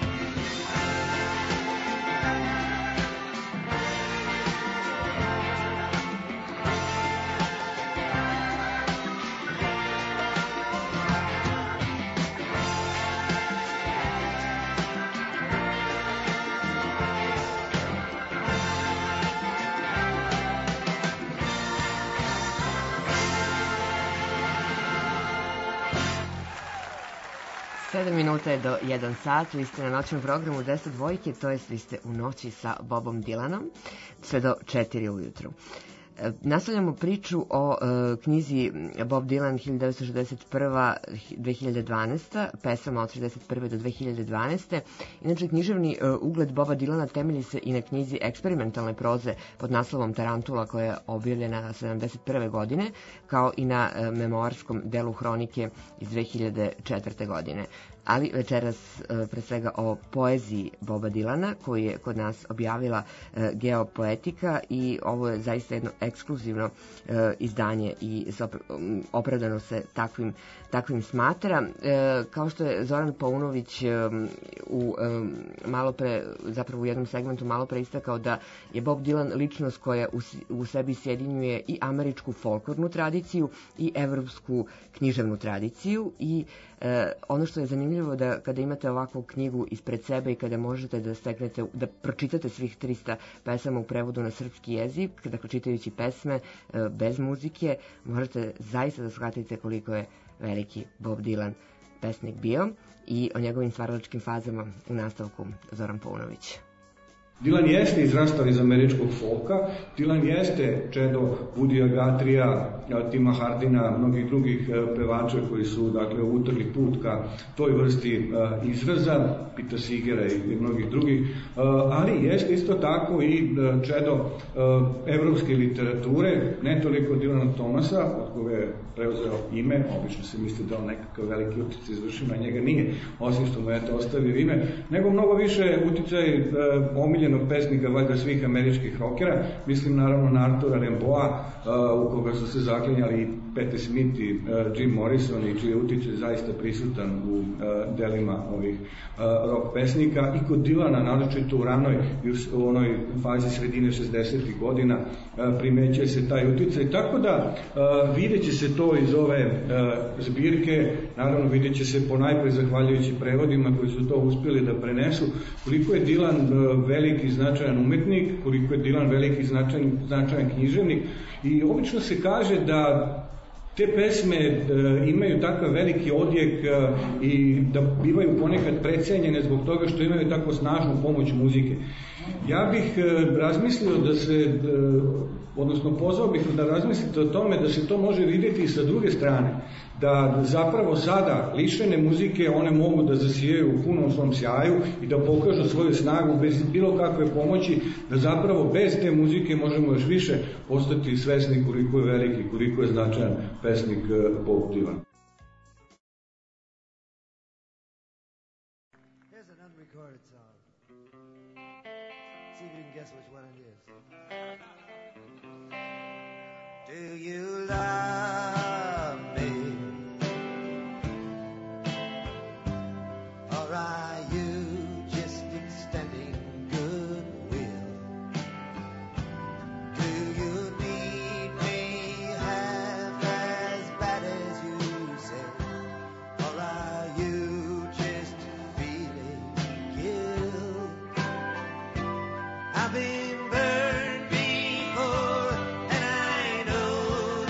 sedam minuta je do jedan sat, vi ste na noćnom programu deset dvojke, to jest vi ste u noći sa Bobom Dylanom, sve do četiri ujutru. Nastavljamo priču o e, knjizi Bob Dylan hiljadu devetsto šezdeset prva do dve hiljade dvanaesta, pesama od šezdeset prve do dve hiljade dvanaeste. Inače, književni e, ugled Boba Dylana temelji se i na knjizi eksperimentalne proze pod naslovom Tarantula, koja je objavljena sedamdeset prve godine, kao i na e, memoarskom delu hronike iz dve hiljade četvrte godine. ali večeras pre svega o poeziji Boba Dilana, koju je kod nas objavila Geopoetika, i ovo je zaista jedno ekskluzivno izdanje i opravdano se takvim, takvim smatra. Kao što je Zoran Paunović u malo pre, zapravo u jednom segmentu malo pre istakao da je Bob Dylan ličnost koja u, u sebi sjedinjuje i američku folklornu tradiciju i evropsku književnu tradiciju, i e, ono što je zanimljivo da kada imate ovakvu knjigu ispred sebe i kada možete da steknete, da pročitate svih trista pesama u prevodu na srpski jezik, dakle čitajući pesme e, bez muzike, možete zaista da shvatite koliko je veliki Bob Dylan pesnik bio, i o njegovim stvaralačkim fazama u nastavku Zoran Paunović. Dylan jeste izrastao iz američkog folka, Dylan jeste čedo Woodya Guthrieja, Tima Hardina, mnogih drugih pevača koji su, dakle, utrli put ka toj vrsti izraza, Pita Seegera i mnogih drugih, ali jeste isto tako i čedo evropske literature, ne toliko Dylana Thomasa, od koga je preuzeo ime, obično se misli da on nekakav veliki uticaj izvršio, na njega nije, osim što mu je to ostavio ime, nego mnogo više uticaj omiljenog pesnika, valjda svih američkih rokera, mislim naravno na Artura Rimbaua, u koga su se zaklinjali i Patti Smith i Jim Morrison, i čiji je uticaj zaista prisutan u delima ovih rock pesnika, i kod Dylana, naročito u ranoj i u onoj fazi sredine šezdesetih godina, primećuje se taj uticaj, tako da vidjet će se to iz ove zbirke, naravno vidjet će se ponajpre zahvaljujući prevodima koji su to uspjeli da prenesu, koliko je Dylan veliki značajan umetnik, koliko je Dylan veliki značajan, značajan književnik, i obično se kaže da te pesme e, imaju takav veliki odjek e, i da bivaju ponekad precenjene zbog toga što imaju tako snažnu pomoć muzike. Ja bih e, razmislio da se, e, odnosno pozvao bih da razmislite o tome da se to može vidjeti i sa druge strane, da zapravo sada lišene muzike one mogu da zasijaju u punom svom sjaju i da pokažu svoju snagu bez bilo kakve pomoći, da zapravo bez te muzike možemo još više postati svesni koliko je veliki, koliko je značajan pesnik Bob Dylan. Here's an unrecorded song. See if you can guess which one it is. Do you love me? Or are you just extending goodwill? Do you need me half as bad as you say? Or are you just feeling guilt? I've been burned before, and I know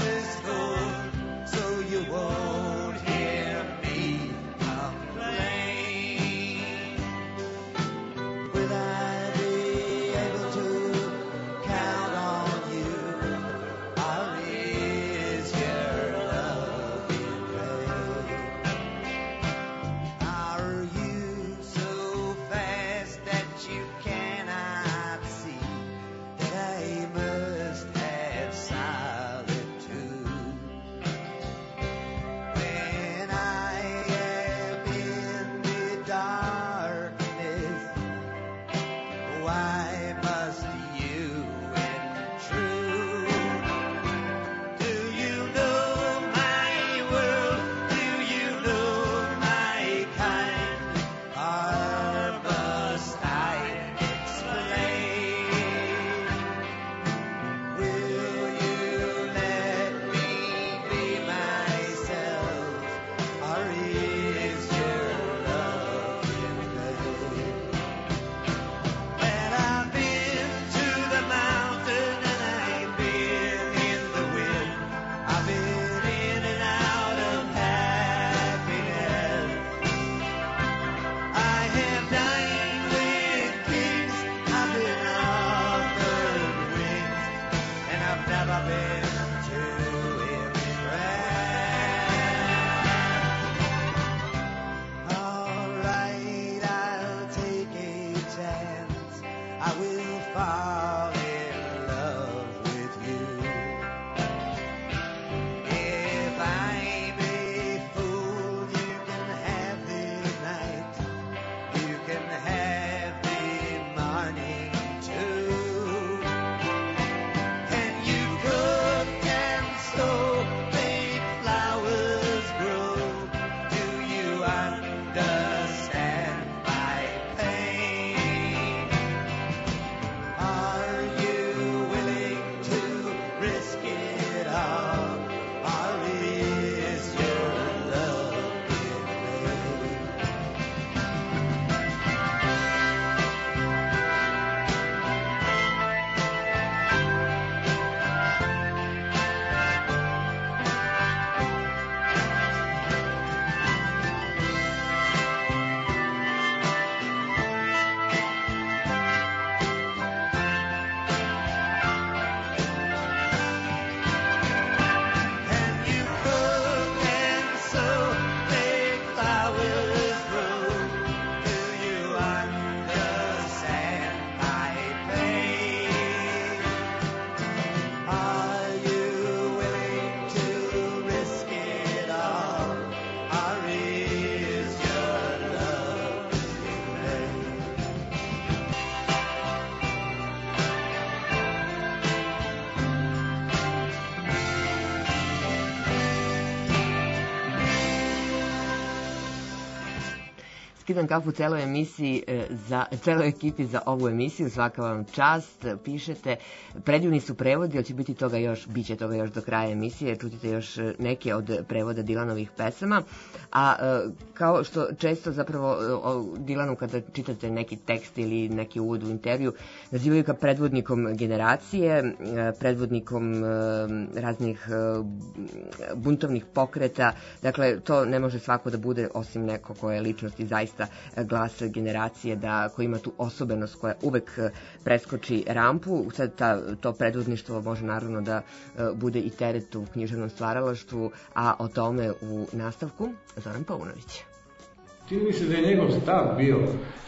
skidam kafu celoj emisiji, za, celoj ekipi za ovu emisiju, svaka vam čast, pišete, predivni su prevodi, ali će biti toga još, bit će toga još do kraja emisije, čutite još neke od prevoda Dylanovih pesama, a kao što često zapravo o Dylanu kada čitate neki tekst ili neki uvod u intervju, nazivaju ga predvodnikom generacije, predvodnikom raznih buntovnih pokreta, dakle to ne može svako da bude osim neko ko je ličnost i zaista glas generacije, da ko ima tu osobenost koja uvek preskoči rampu. Sad ta, to predvodništvo može naravno da bude i teret u književnom stvaralaštvu, a o tome u nastavku Zoran Paunović. Čini mi se da je njegov stav bio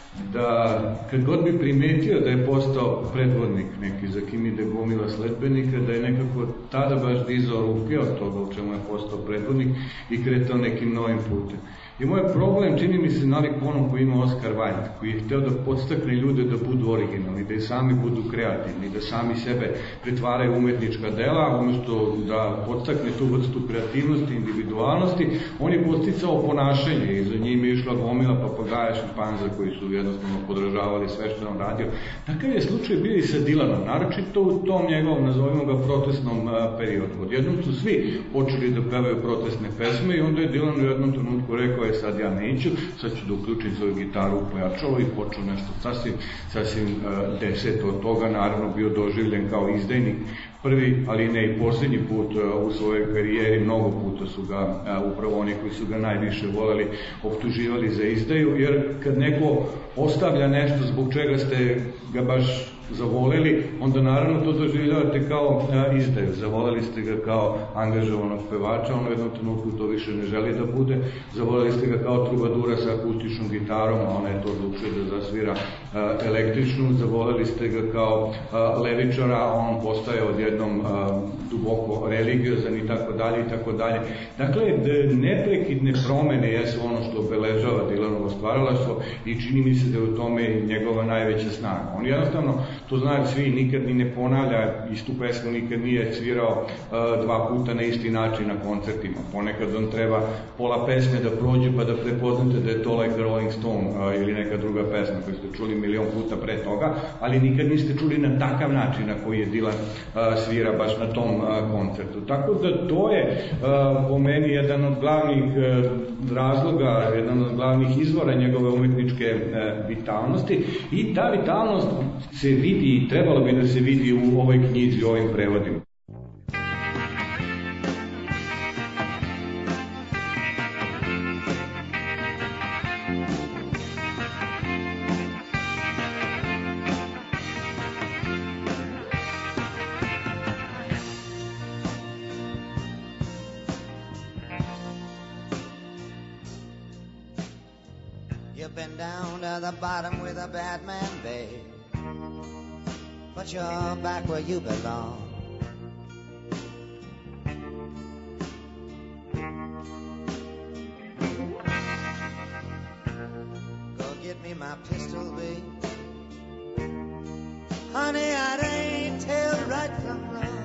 da kad god bi primetio da je postao predvodnik neki za kim ide gomila sledbenika, da je nekako tada baš dizao ruke od toga u čemu je postao predvodnik i kretao nekim novim putem. I moj problem, čini mi se, nalik onom koji ima Oskar Wilde, koji je hteo da podstakne ljude da budu originalni, da i sami budu kreativni, da sami sebe pretvaraju umetnička dela, umesto da podstakne tu vrstu kreativnosti, individualnosti, on je podsticao ponašanje i za njim je išla gomila papagaja, šimpanza koji su jednostavno podražavali sve što on radio. Takav je slučaj bio i sa Dylanom, naročito u tom njegovom, nazovimo ga, protestnom periodu. Odjednom su svi počeli da pevaju protestne pesme i onda je Dylan u jednom trenutku rekao je sad ja neću, sad ću da uključim svoju gitaru u pojačalo i počeo nešto sasvim, sasvim uh, deset od toga, naravno bio doživljen kao izdajnik. Prvi, ali ne i posljednji put uh, u svojoj karijeri, mnogo puta su ga, uh, upravo oni koji su ga najviše voleli, optuživali za izdaju, jer kad neko ostavlja nešto zbog čega ste ga baš zavoleli, onda naravno to doživljavate kao a, izdaju. Zavoleli ste ga kao angažovanog pevača, on u jednom trenutku to više ne želi da bude. Zavoleli ste ga kao trubadura sa akustičnom gitarom, a ona je to odlučio da zasvira a, električnu. Zavoleli ste ga kao a, levičara, a on postaje odjednom a, duboko religiozan i tako dalje i tako dalje. Dakle, neprekidne promene jesu ono što obeležava Dylanovo stvaralaštvo i čini mi se da je u tome njegova najveća snaga. On jednostavno, to znaju svi, nikad ni ne ponavlja istu pesmu, nikad nije svirao uh, dva puta na isti način na koncertima. Ponekad on treba pola pesme da prođe pa da prepoznate da je to Like a Rolling Stone uh, ili neka druga pesma koju ste čuli milion puta pre toga, ali nikad niste čuli na takav način na koji je Dylan uh, svira baš na tom uh, koncertu. Tako da to je uh, po meni jedan od glavnih uh, razloga, jedan od glavnih izvora njegove umetničke uh, vitalnosti i ta vitalnost se vidi i trebalo bi da se vidi u ovoj knjizi, u ovim prevodima. You've been down to the bottom with a bad man, babe, but you're back where you belong. Go get me my pistol, babe. Honey, I ain't tell right from wrong.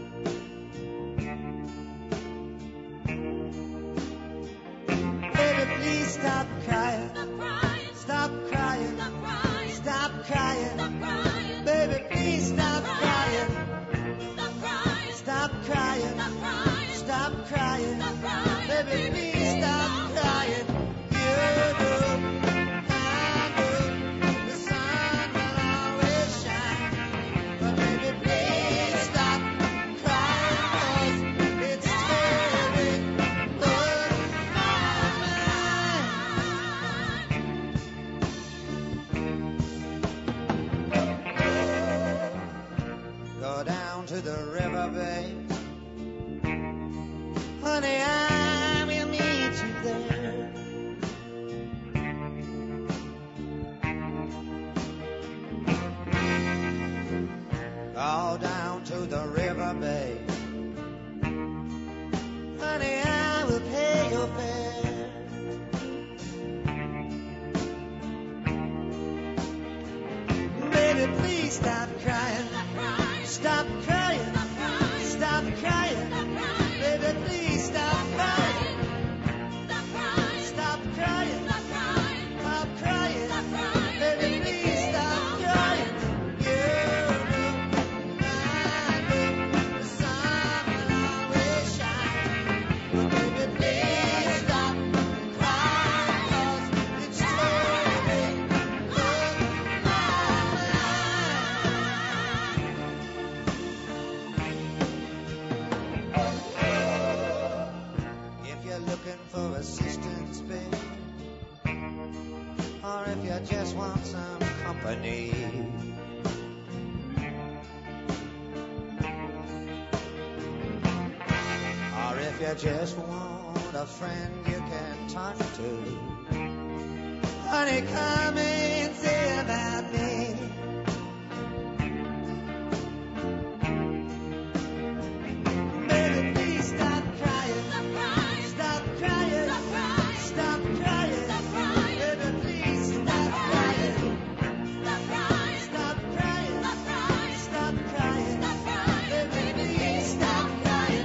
Baby, please stop crying. Stop crying. Stop crying. Stop crying. Baby, please stop crying. Stop crying. Stop crying. Stop crying. Baby, please stop crying. You know, I know the sun will always shine. But baby, please stop crying, 'cause it's tearing up my mind. Go down to the river, babe. Honey, I will meet you there. Go down to the river, babe. Honey, I will pay your fare. Baby, please stop crying. Stop crying. Stop crying. Baby, please stop crying. Stop crying. Stop crying. Stop company. Or if you just want a friend you can talk to, honey, come and say about me. Baby, please stop crying. Stop crying. Stop crying. Stop crying. Stop crying. Stop crying. Baby, please stop crying. Stop crying. Stop crying. Stop crying. Stop crying. Stop crying. Baby, please stop crying.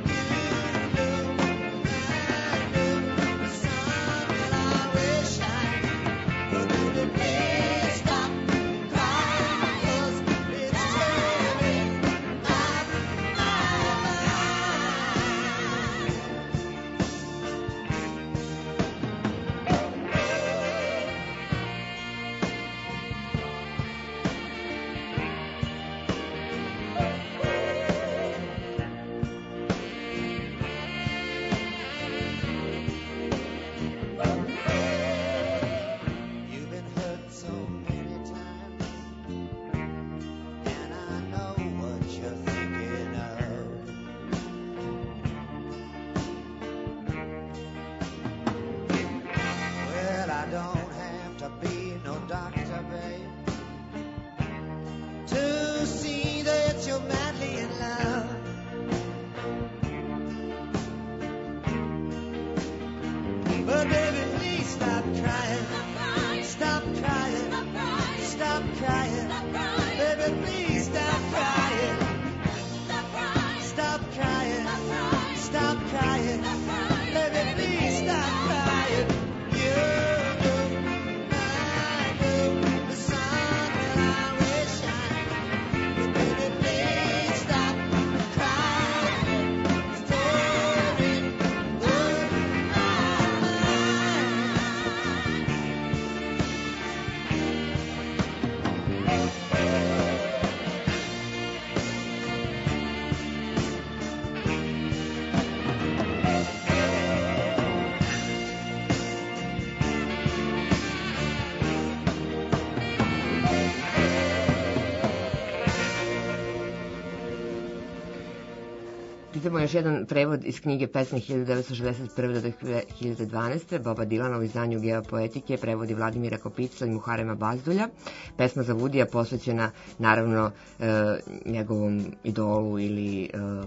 Idemo još jedan prevod iz knjige Pesme hiljadu devetsto šezdeset prve do dve hiljade dvanaeste. Boba Dilana u izdanju Geopoetike, prevodi Vladimira Kopica i Muharema Bazdulja. Pesma za Vudija posvećena naravno e, njegovom idolu ili e,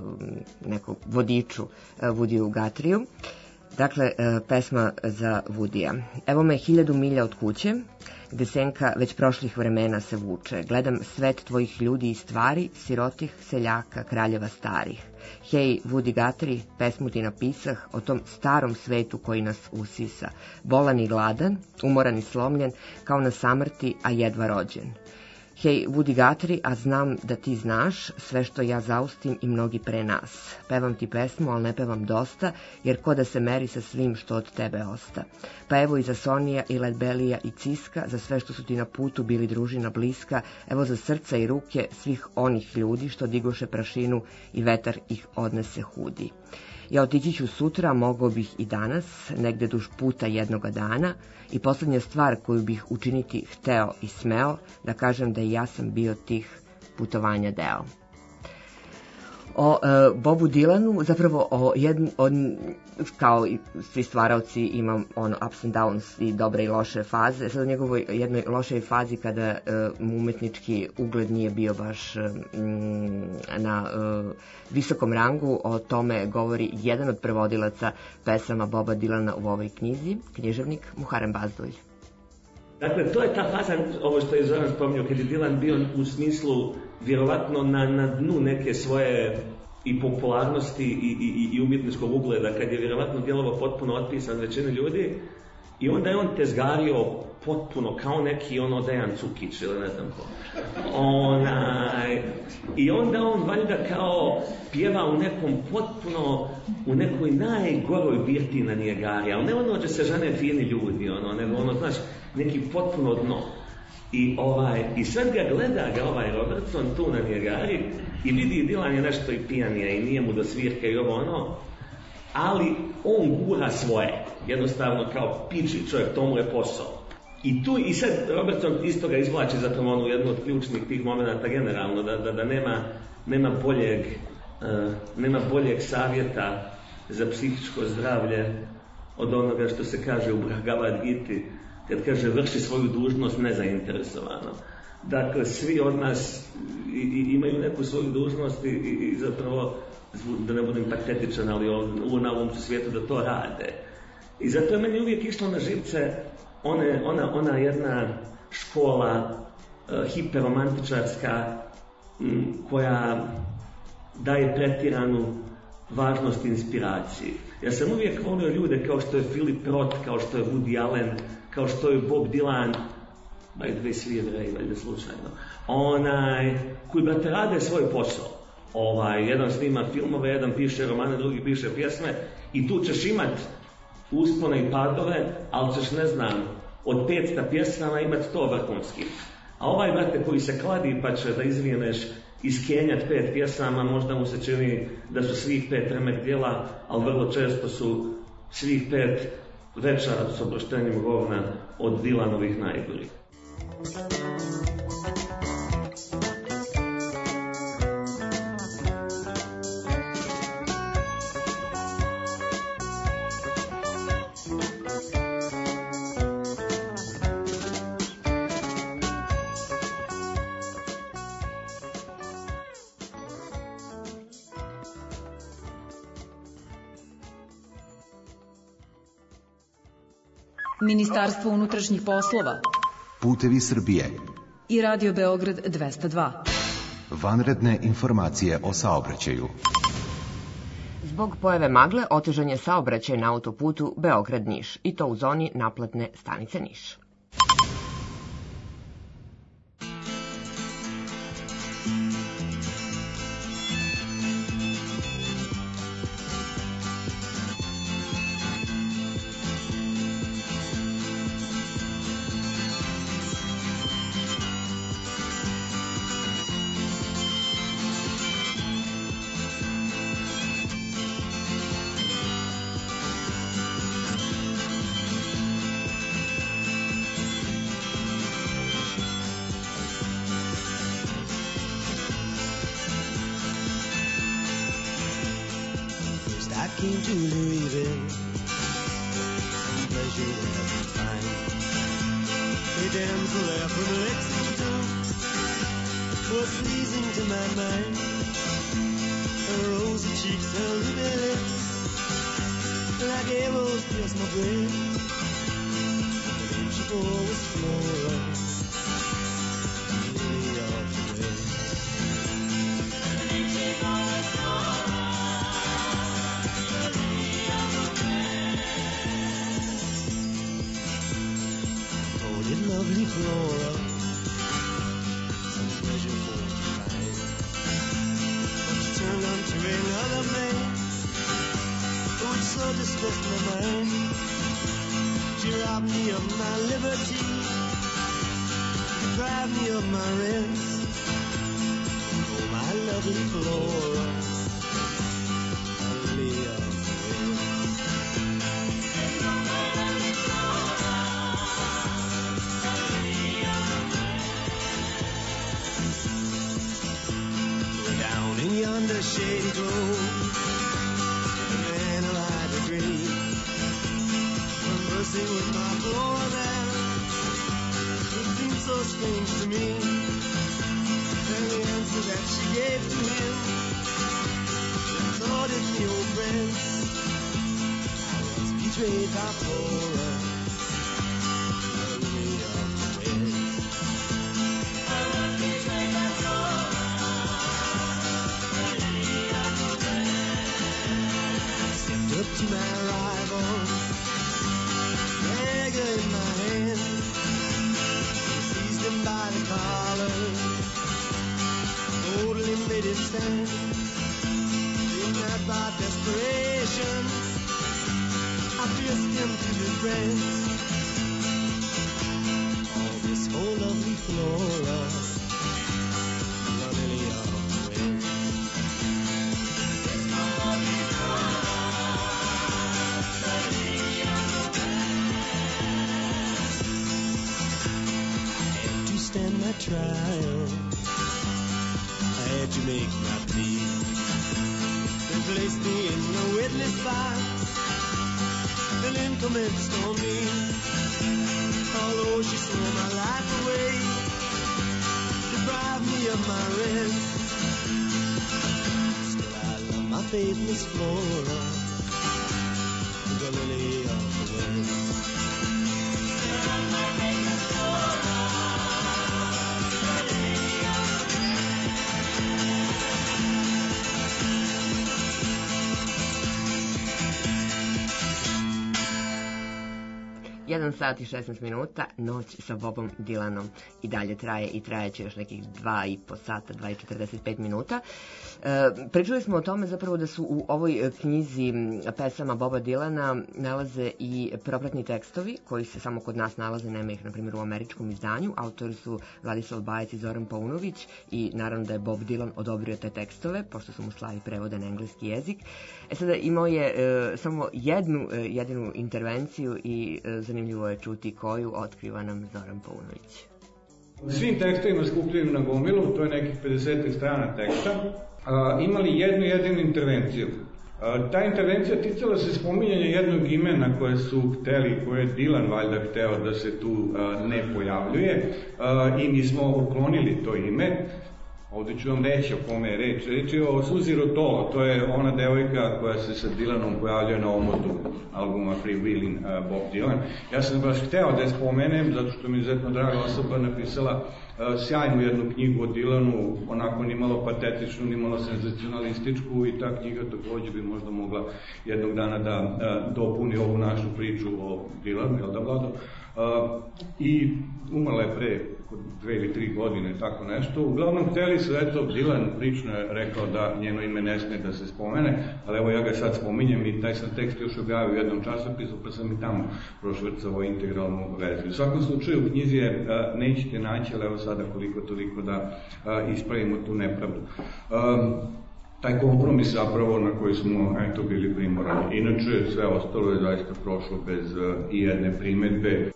nekom vodiču e, Vudiju Gatriju. Dakle, e, pesma za Vudija. Evo me hiljadu milja od kuće, gde senka već prošlih vremena se vuče. Gledam svet tvojih ljudi i stvari, sirotih, seljaka, kraljeva starih. Hej, Vudi Gatri, pesmu ti napisah o tom starom svetu koji nas usisa. Bolan i gladan, umoran i slomljen, kao na samrti, a jedva rođen. Hej, Vudi Gatri, a znam da ti znaš sve što ja zaustim i mnogi pre nas. Pevam ti pesmu, ali ne pevam dosta, jer ko da se meri sa svim što od tebe osta. Pa evo i za Sonija i Ledbelija i Ciska, za sve što su ti na putu bili družina bliska, evo za srca i ruke svih onih ljudi što digoše prašinu i vetar ih odnese hudi. Ja otići ću sutra, mogao bih i danas, negde duž puta jednoga dana, i poslednja stvar koju bih učiniti hteo i smeo, da kažem da i ja sam bio tih putovanja deo. O e, Bobu Dilanu, zapravo o jedn, od, kao i svi stvaraoci imam ono ups and downs i dobre i loše faze. Sad u njegovoj jednoj lošoj fazi kada e, mu umetnički ugled nije bio baš e, na e, visokom rangu, o tome govori jedan od prevodilaca pesama Boba Dilana u ovoj knjizi, književnik Muharem Bazdulj. Dakle, to je ta faza, ovo što je Zoran spominjao, kad je Dilan bio u smislu vjerovatno na, na dnu neke svoje i popularnosti i, i, i umjetničkog ugleda, kad je vjerovatno djelovao potpuno otpisan većini ljudi, i onda je on tezgario potpuno kao neki ono Dejan Cukić ili ne znam ko. Onaj, I onda on valjda kao pjeva u nekom potpuno, u nekoj najgoroj birti na Nijegari, ali ne ono da se žene fini ljudi, ono, nego ono, znaš, neki potpuno dno. I, ovaj, i sad ga gleda ga ovaj Robertson tu na Nijegari i vidi Dilan je nešto i pijanije i nije mu do svirke i ovo ono, ali on gura svoje, jednostavno kao piči čovjek, to mu je posao. I tu, i sad Robertson isto ga izvlači zapravo onu jednu od ključnih tih momenata generalno, da, da, da nema, nema, boljeg, uh, nema boljeg savjeta za psihičko zdravlje od onoga što se kaže u Bhagavad Giti, kad kaže vrši svoju dužnost nezainteresovano. Dakle, svi od nas i, i, imaju neku svoju dužnost i, i, i zapravo, da ne budem patetičan, ali u na ovom svijetu da to rade. I zato je meni uvijek išlo na živce one, ona, ona jedna škola uh, hiperromantičarska m, koja daje pretiranu važnost inspiraciji. Ja sam uvijek volio ljude kao što je Philip Roth, kao što je Woody Allen, kao što je Bob Dylan, by the way, svi Jevreji, valjda slučajno, onaj, koji, brate, rade svoj posao. Ovaj, jedan snima filmove, jedan piše romane, drugi piše pjesme, i tu ćeš imat uspone i padove, ali ćeš, ne znam, od petsta pjesama imat to vrhunski. A ovaj, brate, koji se kladi pa će da izvijeneš iskenjat pet pjesama, možda mu se čini da su svih pet remek djela, ali vrlo često su svih pet veća s oproštenjem govna od Dylanovih najgorih. Ministarstvo unutrašnjih poslova, Putevi Srbije i Radio Beograd dvesta dva. Vanredne informacije o saobraćaju. Zbog pojave magle otežan je saobraćaj na autoputu Beograd-Niš, i to u zoni naplatne stanice Niš. Came to Louisville, some pleasure there to find. A damsel there from Lexington was pleasing to my mind. Her rosy cheeks, her ruby lips, like arrows pierced my brain. The name she bore was Flora, lily of the rain. The name she bore was Flora. Lovely Flora, some pleasure for to find. But she turned on to another man, which so distressed my mind. She robbed me of my liberty, deprived me of my rest. Oh, my lovely Flora, lily of the west. Yonder shady grove, the man who I degrade, conversing with my Flora there, it seemed so strange to me, and the answer that she gave to him distorted me, old friends. I was betrayed by Flora, the lily of the west. I was betrayed by Flora. Up to my rival, dagger in my hand, seized him by the collar, boldly made him stand. In that by desperation, I pierced him to the breast. All this for lovely Flora, the lily of the west. This for lovely Flora. trial. I had to make my plea. They placed me in a witness box. An in commenced on me. Although she stole my life away, deprived me of my rent, still I love my faith, Miss Flora, the lily of the west. jedan sat i šesnaest minuta, noć sa Bobom Dylanom i dalje traje i trajeće još nekih dva i po sata, dva i četrdeset pet minuta. E, pričali smo o tome zapravo da su u ovoj knjizi pesama Boba Dylana nalaze i propratni tekstovi koji se samo kod nas nalaze, nema ih na primjer u američkom izdanju. Autori su Vladislav Bajec i Zoran Paunović i naravno da je Bob Dylan odobrio te tekstove, pošto su mu slali prevode na engleski jezik. E sada imao je e, samo jednu e, jedinu intervenciju i e, zanimljivo je čuti koju otkriva nam Zoran Paunović. U svim tekstovima skupljenim na gomilu, to je nekih pedeset strana teksta, a, imali jednu jedinu intervenciju. A, ta intervencija ticala se spominjanja jednog imena koje su hteli, koje je Dylan valjda hteo da se tu a, ne pojavljuje, a, i mi smo uklonili to ime. Ovdje ću vam reći o kome je reč. Reč je o Suzy Rotolo, to je ona devojka koja se sa Dylanom pojavljuje na omotu albuma Freewheelin' uh, Bob Dylan. Ja sam baš hteo da je spomenem, zato što mi je izuzetno draga osoba napisala uh, sjajnu jednu knjigu o Dylanu, onako ni malo patetičnu, ni malo senzacionalističku, i ta knjiga takođe bi možda mogla jednog dana da uh, dopuni ovu našu priču o Dylanu, jel da, Vlado? Uh, I umrla je pre dve ili tri godine, tako nešto. Uglavnom, hteli su, eto, Dylan lično je rekao da njeno ime ne sme da se spomene, ali evo ja ga sad spominjem i taj sam tekst još objavio u jednom časopisu, pa sam i tamo prošvrcao integralnu verziju. U svakom slučaju, u knjizi je a, nećete naći, ali evo sada koliko toliko da a, ispravimo tu nepravdu. Um, taj kompromis zapravo na koji smo eto bili primorani. Inače, sve ostalo je zaista prošlo bez a, i jedne primetbe.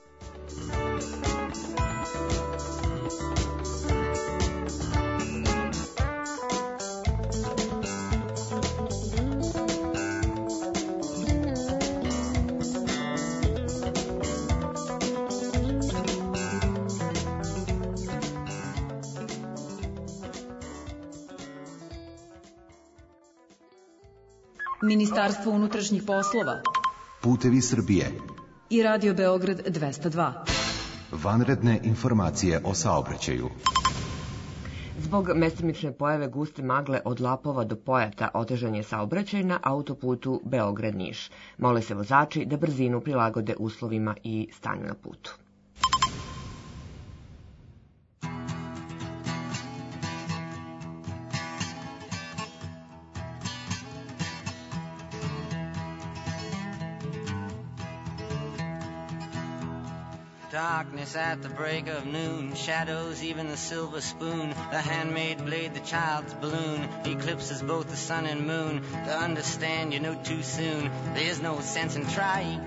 Ministarstvo unutrašnjih poslova, Putevi Srbije i Radio Beograd dvesta dva. Vanredne informacije o saobraćaju. Zbog mestimične pojave guste magle od Lapova do Pojata otežan je saobraćaj na autoputu Beograd-Niš. Mole se vozači da brzinu prilagode uslovima i stanju na putu. Darkness at the break of noon, shadows, even the silver spoon, the handmade blade, the child's balloon, eclipses both the sun and moon. To understand you know too soon, there's no sense in trying.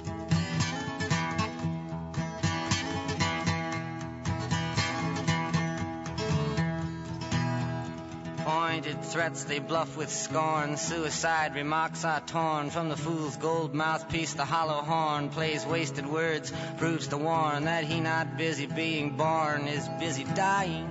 Pointed threats they bluff with scorn, suicide remarks are torn from the fool's gold mouthpiece. The hollow horn plays wasted words, proves to warn that he not busy being born is busy dying.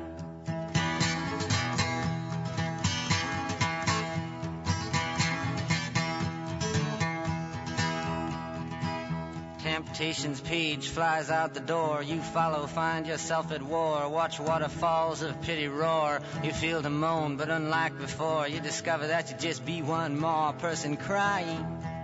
Temptation's page flies out the door. You follow, find yourself at war. Watch waterfalls of pity roar. You feel to moan, but unlike before, you discover that you just be one more person crying.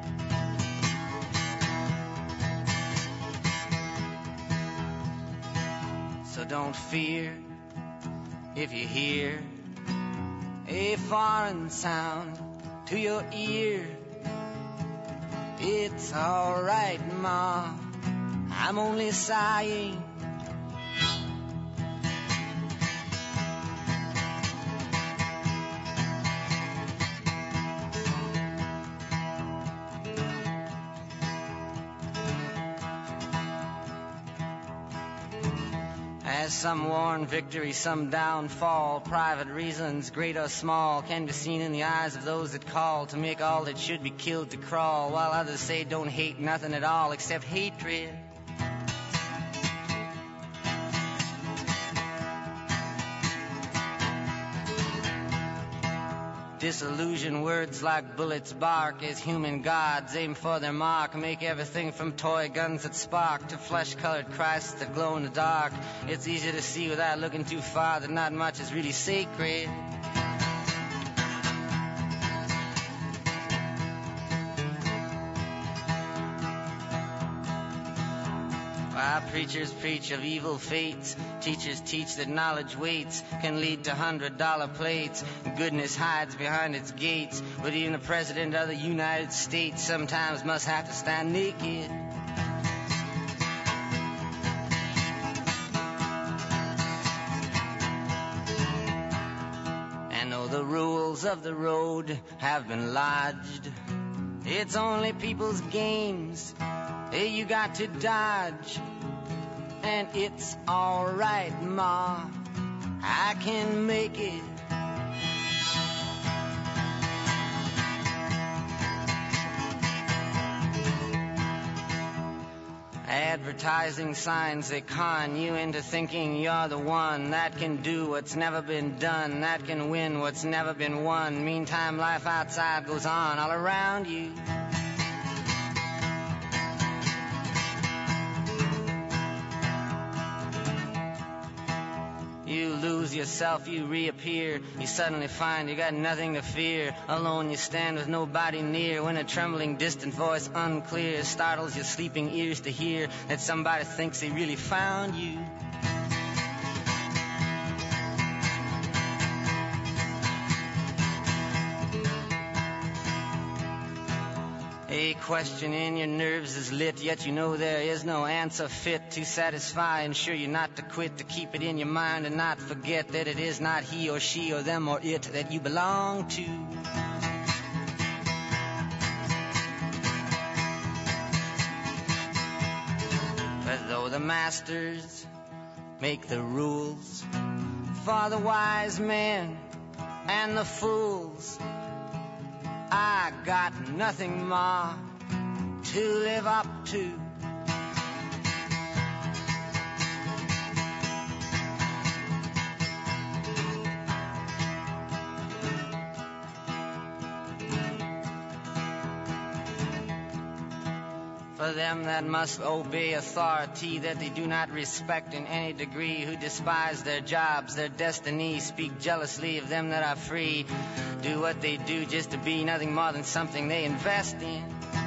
So don't fear if you hear a foreign sound to your ear. It's all right, Ma, I'm only sighing. rise, some worn victory, some downfall. Private reasons, great or small, can be seen in the eyes of those that call to make all that should be killed to crawl, while others say don't hate nothing at all except hatred. Disillusion words like bullets bark as human gods aim for their mark, make everything from toy guns that spark to flesh-colored Christs that glow in the dark. It's easy to see without looking too far that not much is really sacred. While preachers preach of evil fates, teachers teach that knowledge waits, can lead to hundred-dollar plates. Goodness hides behind its gates, but even the President of the United States sometimes must have to stand naked. And though the rules of the road have been lodged, it's only people's games hey, you got to dodge. And it's alright, Ma, I can make it. Advertising signs, they con you into thinking you're the one that can do what's never been done, that can win what's never been won. Meantime, life outside goes on all around you. You lose yourself, you reappear. You suddenly find you got nothing to fear. Alone you stand with nobody near, when a trembling distant voice unclear startles your sleeping ears to hear that somebody thinks they really found you. A question in your nerves is lit, yet you know there is no answer fit to satisfy. Ensure you not to quit, to keep it in your mind and not forget that it is not he or she or them or it that you belong to. But though the masters make the rules for the wise men and the fools, I got nothing more to live up to. For them that must obey authority that they do not respect in any degree, who despise their jobs, their destiny, speak jealously of them that are free, do what they do just to be nothing more than something they invest in.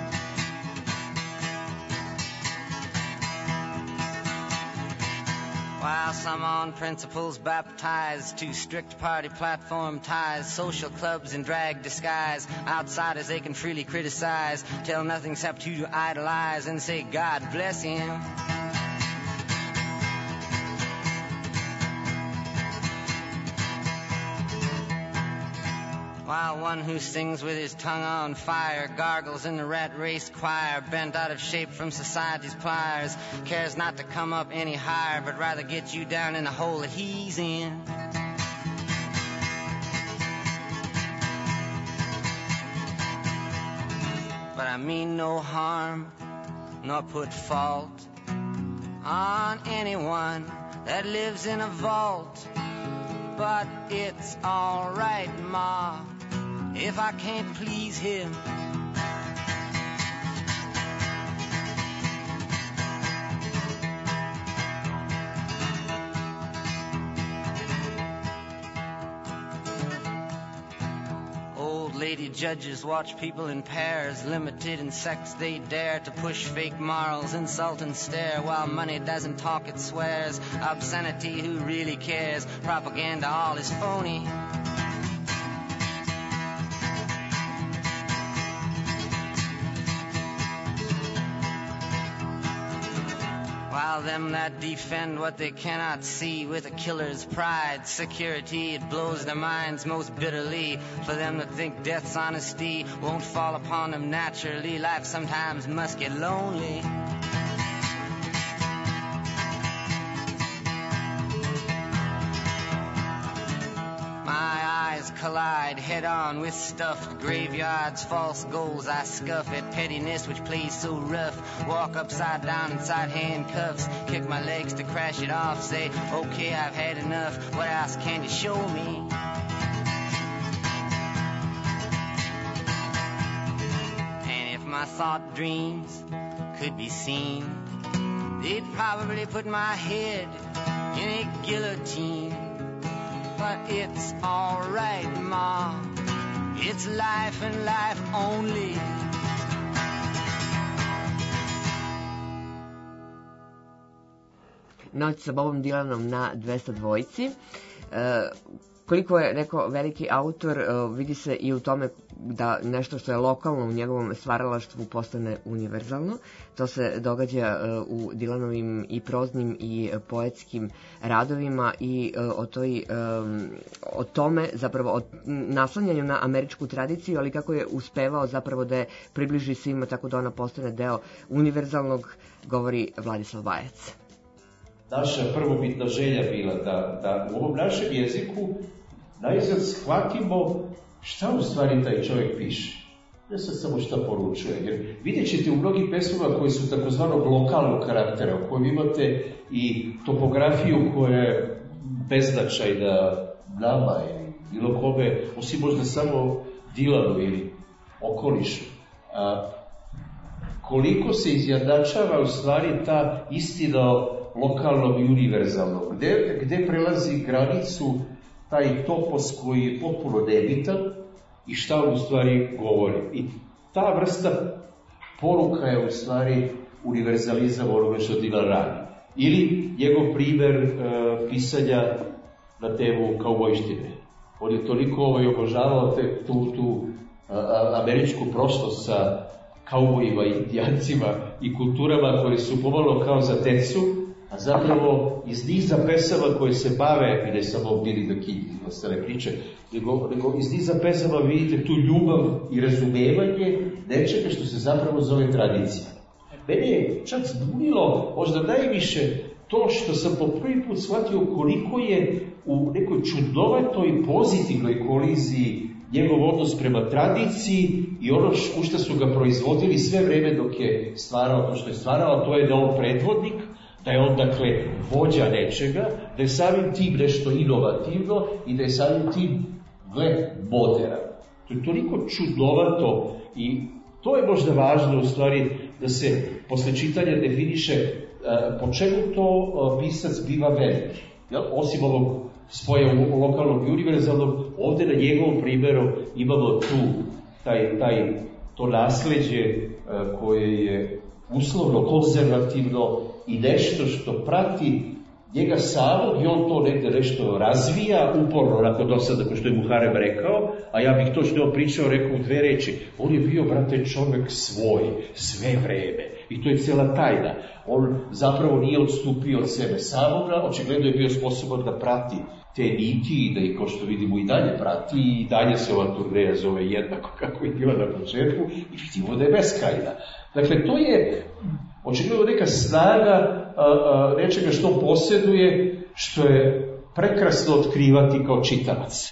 While some on principles baptized to strict party platform ties, social clubs in drag disguise, outsiders they can freely criticize, tell nothing except who to idolize and say God bless him. While one who sings with his tongue on fire gargles in the rat race choir, bent out of shape from society's pliers, cares not to come up any higher, but rather get you down in the hole that he's in. But I mean no harm, nor put fault on anyone that lives in a vault. But it's all right, Ma, if I can't please him. Old lady judges watch people in pairs, limited in sex they dare to push fake morals, insult and stare, while money doesn't talk, it swears. Obscenity, who really cares? Propaganda, all is phony. While them that defend what they cannot see with a killer's pride, security, it blows their minds most bitterly. For them that think death's honesty won't fall upon them naturally, life sometimes must get lonely. collide head on with stuffed graveyards, false goals. I scuff at pettiness which plays so rough. Walk upside down inside handcuffs, kick my legs to crash it off. Say, okay, I've had enough. What else can you show me? And if my thought dreams could be seen, they'd probably put my head in a guillotine. But it's alright, Ma, it's life and life only. Noć sa Bobom Dylanom na dvesta dvojci. E, koliko je rekao veliki autor, e, vidi se i u tome da nešto što je lokalno u njegovom stvaralaštvu postane univerzalno. To se događa e, u Dylanovim i proznim i poetskim radovima i e, o, toj, e, o tome, zapravo o naslanjanju na američku tradiciju, ali kako je uspevao zapravo da je približi svima tako da ona postane deo univerzalnog, govori Vladislav Bajac. Naša prvobitna želja bila da, da u ovom našem jeziku najzad shvatimo šta u stvari taj čovjek piše. Ne sad samo šta poručuje. Jer vidjet ćete u mnogim pesmama koji su takozvanog lokalnog karaktera, u kojem imate i topografiju koja je beznačajna nama ili bilo kome, osim možda samo Dylanu ili okolišu. A, koliko se izjednačava u stvari ta istina lokalnog i univerzalnog, gde, gde prelazi granicu taj topos koji je potpuno nebitan i šta on u stvari govori. I ta vrsta poruka je u stvari univerzalizam onoga što Dylan radi. Ili njegov primer e, pisanja na temu kaubojštine. On je toliko ovaj, obožavao te, tu, tu a, američku prošlost sa kaubojima, indijancima i kulturama koje su pomalo kao za tecu, a zapravo iz niza pesama koje se bave, i ne samo Billy the Kid i ostale priče, nego, nego iz niza pesama vidite tu ljubav i razumevanje nečega što se zapravo zove tradicija. Mene je čak zbunilo možda najviše to što sam po prvi put shvatio koliko je u nekoj čudovatoj pozitivnoj koliziji njegov odnos prema tradiciji i ono u što su ga proizvodili sve vreme dok je stvarao to što je stvarao, to je da on predvodnik, da je on, dakle, vođa nečega, da je samim tim nešto inovativno i da je samim tim, gle, moderan. To je toliko čudovato i to je možda važno u stvari da se posle čitanja definiše uh, po čemu to uh, pisac biva veliki. Jel? Osim ovog spoja u lokalnog i univerzalnog, ovde na njegovom primjeru imamo tu taj, taj, to nasleđe uh, koje je uslovno, konzervativno i nešto što prati njega samog i on to negde nešto razvija, uporno, onako do sada, kao što je Muharem rekao, a ja bih to što je on pričao, rekao u dve reči. On je bio, brate, čovjek svoj, sve vreme. I to je cijela tajna. On zapravo nije odstupio od sebe samoga, očigledno je bio sposoban da prati te niti i da ih, kao što vidimo, i dalje prati i dalje se ova turneja zove jednako kako je bila na početku i vidimo da je beskrajna. Dakle, to je očigledno neka snaga a, a, nečega što posjeduje, što je prekrasno otkrivati kao čitalac.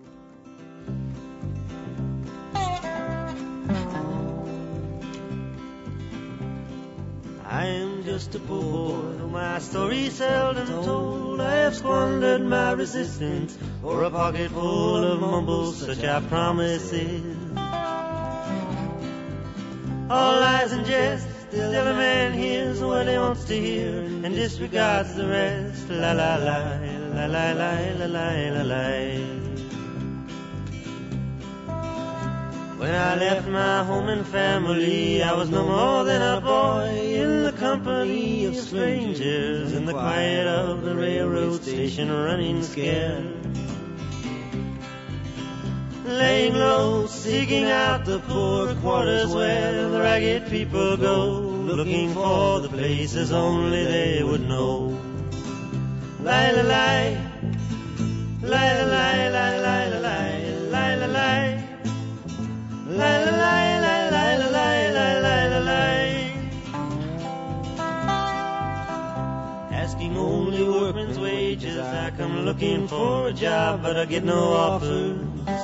I am just a poor boy, though my story seldom told. I have squandered my resistance for a pocket full of mumbles, such are promises. All lies and jest, still a man hears what he wants to hear and disregards the rest. La la la, la la la, la la la la. When I left my home and family, I was no more than a boy in the company of strangers, in the quiet of the railroad station, running scared. Laying low, seeking out the poor quarters where the ragged people go, looking for the places only they would know. Lie, lie, lie, lie, lie, lie, lie, lie, lie, lie, lie, lie. La la la la la la la la la la. Asking only workman's wages, I come looking for a job, but I get no offers.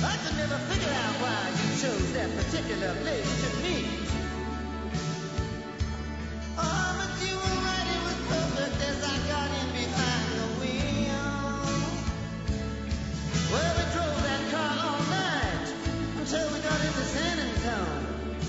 I could never figure out why you chose that particular place to meet. Oh, but you were right, it was perfect as I got in behind the wheel. Well, we drove that car all night until we got into San Antonio.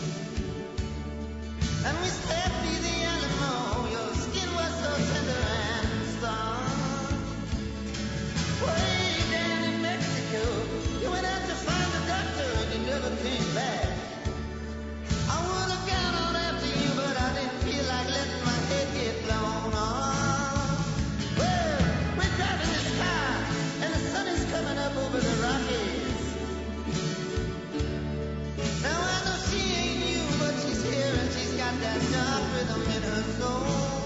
And we stepped through the Alamo, your skin was so tender and soft. Way down in Mexico, you went out to find the doctor and you never came back. I would have gone on after you, but I didn't feel like letting my head get blown off. Well, we're driving this car, and the sun is coming up over the Rockies. Now I know she ain't you, but she's here and she's got that dark rhythm in her soul.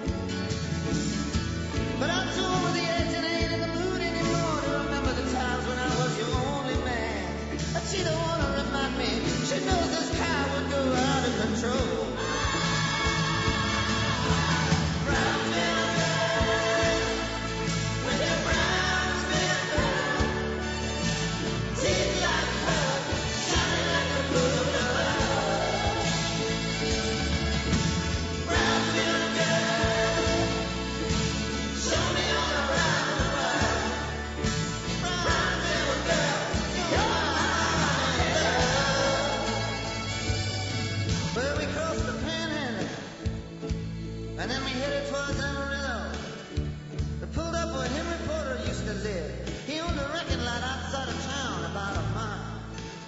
But I'm too over the edge and I ain't in the mood anymore to remember the times when I was your only man. And she don't wanna remind me, she knows this car would go out of control. Brownsville girl, with your Brownsville girl, teeth like pearl, shining like a blue dove. Brownsville girl, show me all around the world. Brownsville girl, you're my love. Well, we crossed the Panhandle, and then we headed towards Amarillo. We pulled up where Henry Porter used to live. He owned a wrecking lot outside of town, about a mile.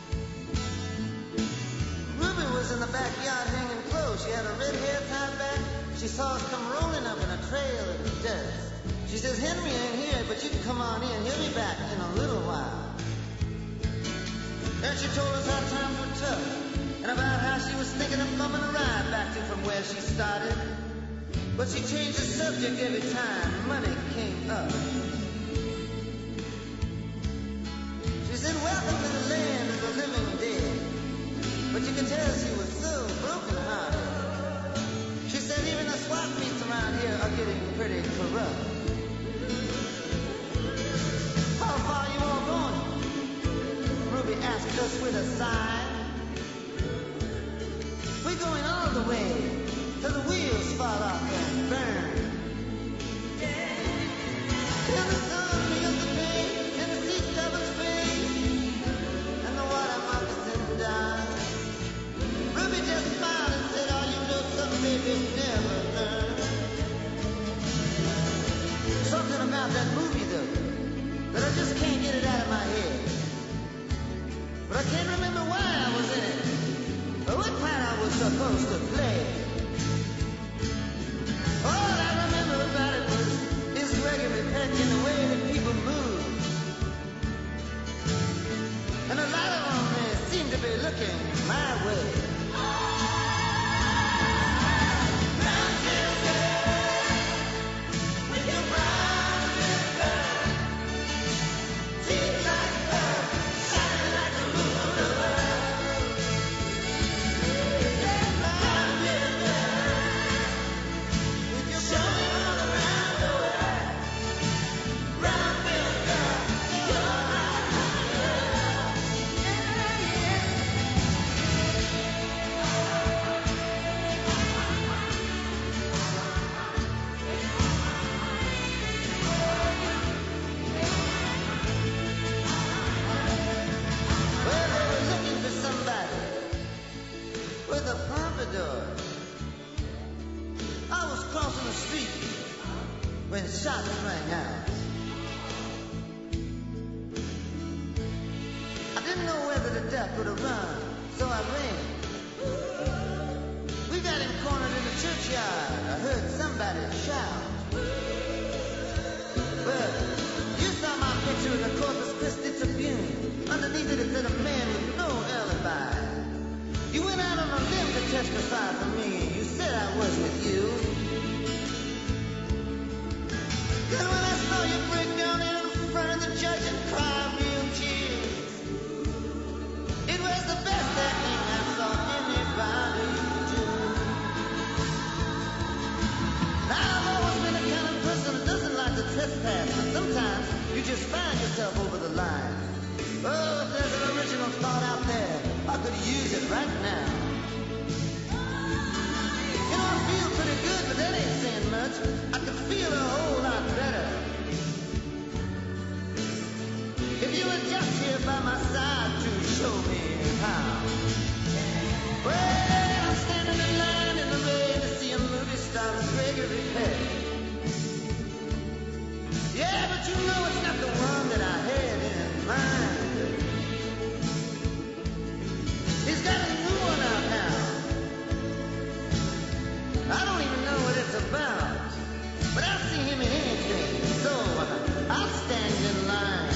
Ruby was in the backyard hanging close. She had her red hair tied back. She saw us come rolling up in a trail of dust. She says, Henry ain't here, but you can come on in. He'll be back in a little while. Then she told us how times were tough, and about how she was thinking of bumming a ride back to from where she started. But she changed the subject every time money came up. She said, welcome to the land of the living dead. But you could tell she was so broken-hearted. She said, even the swap meets around here are getting pretty corrupt. How far you all going? Ruby asked us with a sigh. We're going all the way till the wheels fall off and burn. Till the sun feels the pain and the seat covers fade and the water moccasin dies. Ruby just smiled and said, all you know some baby never learn. Something about that movie though, but I just can't get it out of my head. But I can't remember why I was in it, or what part I was supposed to play. All I remember about it was his regular peck and the way that people move. And a lot of them they seem to be looking my way. Brownsville girl, with your Brownsville girl, teeth like pearl, shining like a moon of the world. Brownsville girl, with your show me all around the world. Brownsville girl, you're my love. Yeah, yeah. Well, they were looking for somebody with a pompadour. I was crossing the street when shots rang out. I didn't know whether to duck or to run, so I ran. We got him cornered in the churchyard. I heard somebody shout. Well, you saw my picture in the Corpus Christi Tribune. Underneath it, it said a man with no alibi. You went out on a limb to testify for me. You said I was with you. Then when I saw you break down in front of the judge and cry real tears, it was the best acting I saw anybody do. Now I've always been the kind of person that doesn't like to trespass, but sometimes you just find yourself over the line. Oh, if there's right now. You know, I feel pretty good, but that ain't saying much. I could feel a whole lot better if you were just here by my side to show me how. Well, I'm standing in line in the rain to see a movie star with Gregory Peck. Yeah, but you know it's not the one that I had in mind. He's got a new one out now. I don't even know what it's about, but I'll see him in anything, so uh, I'll stand in line.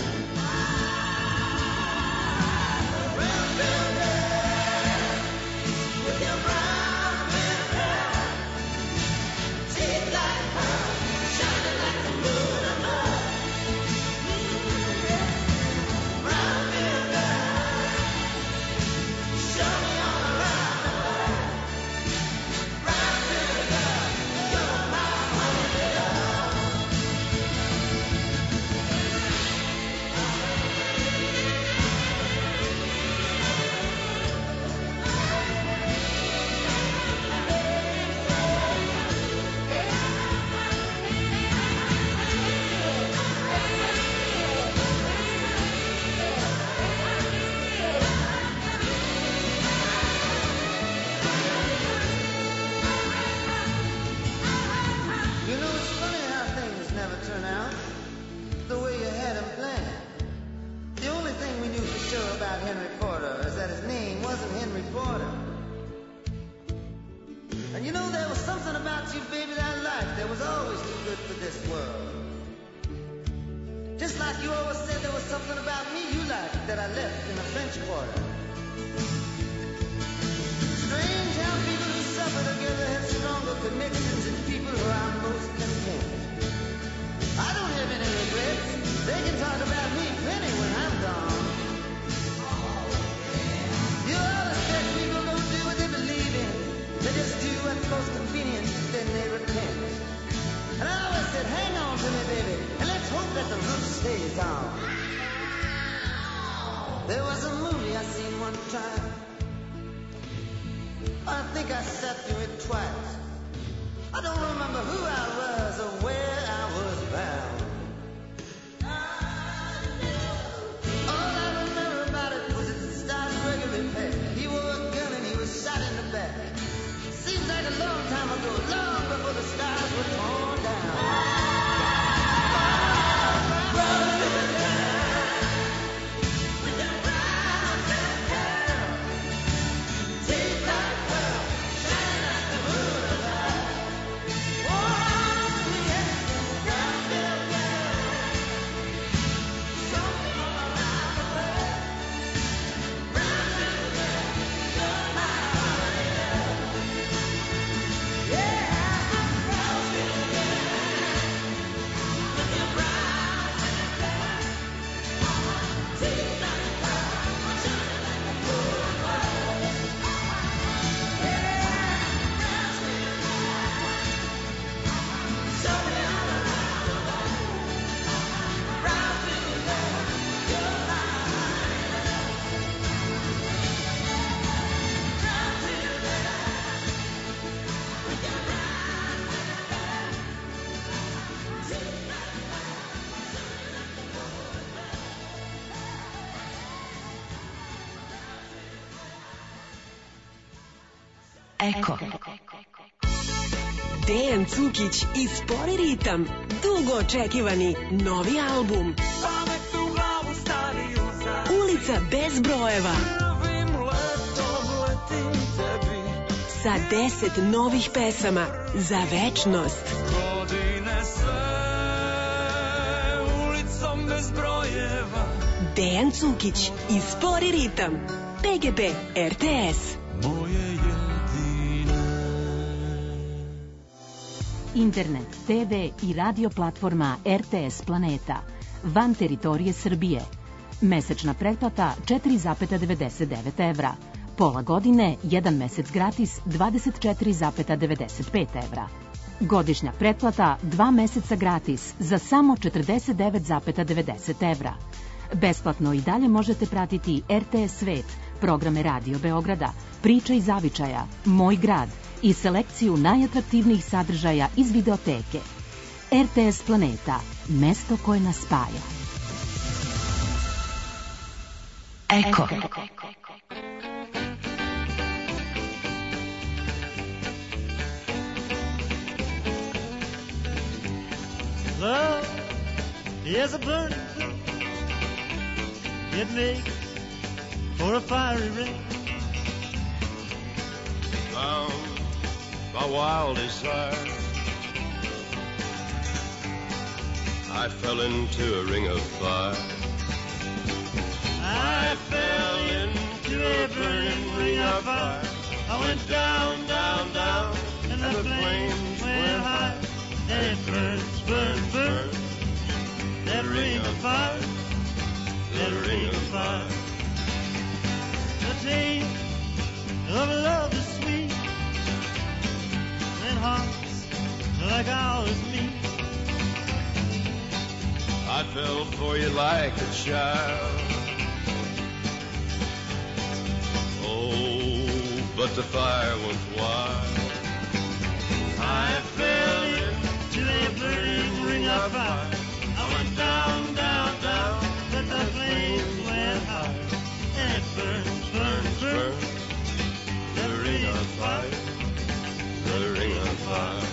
Brown builder, with your brown builder, teeth like pearl, shining like the moon above. Brown builder, show me all around the world. Brown builder, you're my only love. You know, it's funny how things never turn out the way you had them planned. The only thing we knew for sure about Henry Porter is that his name wasn't Henry Porter. And you know, there was something about you, baby, that I liked that was always too good for this world. Just like you always said there was something about me you liked that I left in the French Quarter. Strange how people who suffer together have stronger connections than people who are most content. I don't have any regrets. They can talk about me plenty when I'm gone. You always said people don't do what they believe in. They just do what's most convenient, then they repent. And I always said, hang on to me, baby, and let's hope that the roof stays on. There was a movie I seen one time. I think I sat through it twice. I don't remember who I was or where I was bound. All I remember about it was it starred Gregory Peck. He wore a gun and he was shot in the back. Seems like a long time ago, long before the stars were torn down. With the brown girl, teeth like pearl, shining like the moon above. Oh, yeah, brown girl, show me all around the world. Brown girl, you're my only love. Yeah, brown girl, with your brown girl, teeth like pearl, shining like the moon above. Yeah, brown girl, show me all around the world. Brown girl, you're my only love. Brown girl, with your brown girl, teeth like pearl, shining like the moon above. Eko. Dejan Cukić i Spori ritam. Dugo očekivani novi album. Ulica bez brojeva. Sa deset novih pesama za večnost. Dejan Cukić i Spori ritam. P G P R T S. Internet, te ve i radio platforma R T S Planeta. Van teritorije Srbije. Mesečna pretplata četiri zarez devedeset devet evra. Pola godine, jedan mesec gratis, dvadeset četiri zarez devedeset pet evra. Godišnja pretplata, dva meseca gratis, za samo četrdeset devet zarez devedeset evra. Besplatno i dalje možete pratiti R T S Svet programe Radio Beograda, priče iz zavičaja, Moj grad i selekciju najatraktivnijih sadržaja iz videoteke. R T S Planeta, mesto koje nas spaja. Eko. Love is a burning thing. It makes for a fiery ring. Bound by wild desire, I fell into a ring of fire. I fell into a burning ring of fire. I went down, down, down, and the flames went high. And it burns, burns, burns. That ring of fire, that ring of fire. The taste of love is sweet, and hearts like ours meet. I fell for you like a child. Oh, but the fire was wild. I fell into a burning ring of fire. I went down, down, down, but the flames went high. And it burns, burns, burns. The ring of fire, the ring of fire.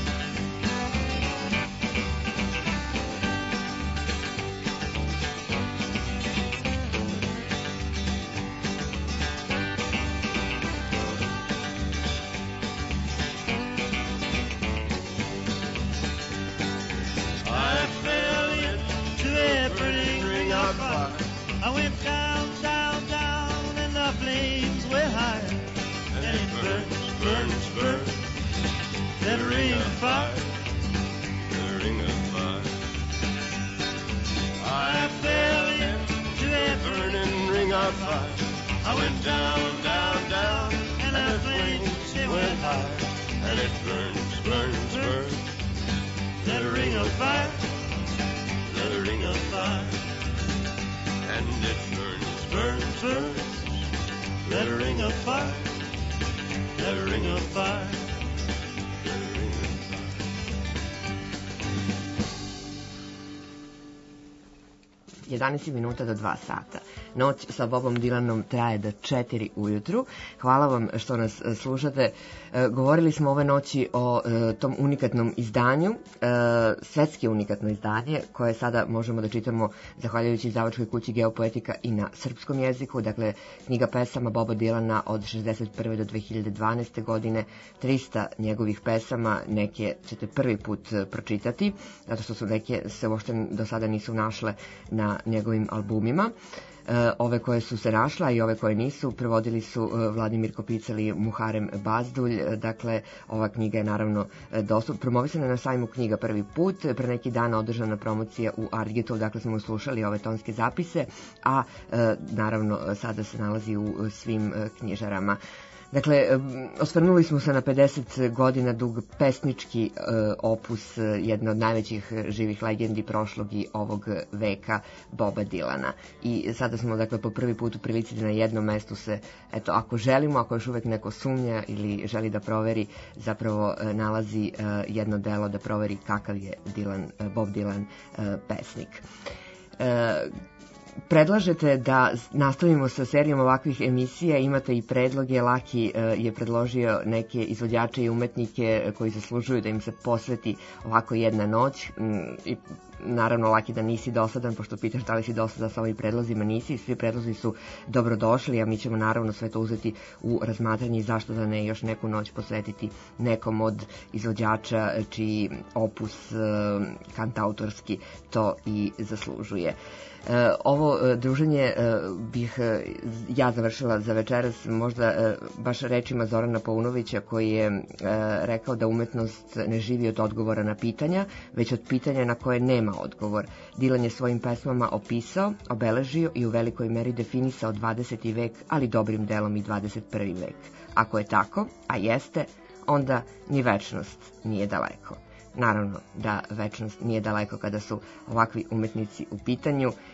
I went down, down, down, and the flames went high. And it burns, burns, burns. That ring of fire, the ring of fire. I fell into a burning ring of fire. I went down, down, down, and the flames they went high. And it burns, burns, burns. That ring of fire, the ring of fire. And it burns, burns, burns. That ring of fire, that ring of fire. jedanaest minuta do dva sata. Noć sa Bobom Dylanom traje do četiri ujutru. Hvala vam što nas slušate. Govorili smo ove noći o tom unikatnom izdanju, svetski unikatno izdanje, koje sada možemo da čitamo zahvaljujući izdavačkoj kući Geopoetika i na srpskom jeziku. Dakle, knjiga pesama Boba Dylana od šezdeset prve do dve hiljade dvanaeste godine, trista njegovih pesama, neke ćete prvi put pročitati, zato što su neke se uopšte do sada nisu našle na njegovim albumima. Ove koje su se našla i ove koje nisu prevodili su Vladimir Kopicel i Muharem Bazdulj. Dakle, ova knjiga je naravno dostupna, promovisana na sajmu knjiga prvi put, pre neki dana održana promocija u Artgetu, dakle smo slušali ove tonske zapise, a naravno sada se nalazi u svim knjižarama. Dakle, osvrnuli smo se na pedeset godina dug pesnički opus jedne od najvećih živih legendi prošlog i ovog veka, Boba Dylana. I sada smo, dakle, po prvi put u prilici da na jednom mestu se, eto, ako želimo, ako još uvek neko sumnja ili želi da proveri, zapravo nalazi jedno delo da proveri kakav je Dylan, Bob Dylan pesnik. Predlažete da nastavimo sa serijom ovakvih emisija, imate i predloge. Laki je predložio neke izvođače i umetnike koji zaslužuju da im se posveti ovako jedna noć. I naravno, Laki, da nisi dosadan, pošto pitaš da li si dosadan sa ovim predlozima, nisi. Svi predlozi su dobrodošli, a mi ćemo naravno sve to uzeti u razmatranje i zašto da ne još neku noć posvetiti nekom od izvođača čiji opus kantautorski to i zaslužuje. Ovo druženje bih ja završila za večeras možda baš rečima Zorana Paunovića, koji je rekao da umetnost ne živi od odgovora na pitanja, već od pitanja na koje nema odgovor. Dylan je svojim pesmama opisao, obeležio i u velikoj meri definisao dvadeseti vek, ali dobrim delom i dvadeset prvi vek. Ako je tako, a jeste, onda ni večnost nije daleko. Naravno da večnost nije daleko kada su ovakvi umetnici u pitanju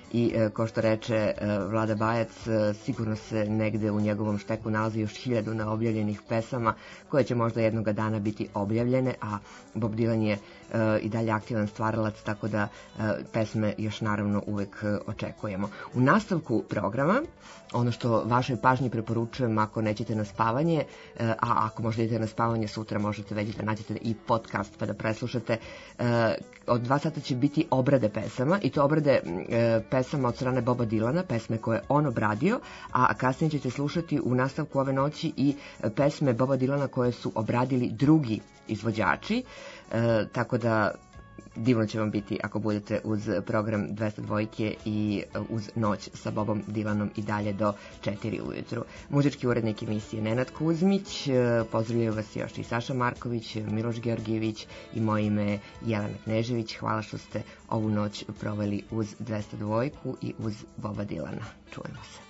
i e, ko što reče e, Vlada Bajac, e, sigurno se negde u njegovom šteku nalazi još hiljadu neobjavljenih pesama koje će možda jednoga dana biti objavljene, a Bob Dylan je e, i dalje aktivan stvaralac, tako da e, pesme još naravno uvek e, očekujemo. U nastavku programa, ono što vašoj pažnji preporučujem ako nećete na spavanje, e, a ako možda idete na spavanje sutra, možete već da nađete i podcast pa da preslušate. E, od dva sata će biti obrade pesama, i to obrade e, pesama od strane Boba Dylana, pesme koje on obradio, a kasnije ćete slušati u nastavku ove noći i pesme Boba Dylana koje su obradili drugi izvođači, e, tako da divno će vam biti ako budete uz program dvesta dva i uz noć sa Bobom Dylanom i dalje do četiri ujutru. Muzički urednik emisije Nenad Kuzmić, pozdravljaju vas još i Saša Marković, Miloš Georgijević i moje ime je Jelena Knežević. Hvala što ste ovu noć proveli uz dvesta dva i uz Boba Dylana. Čujemo se.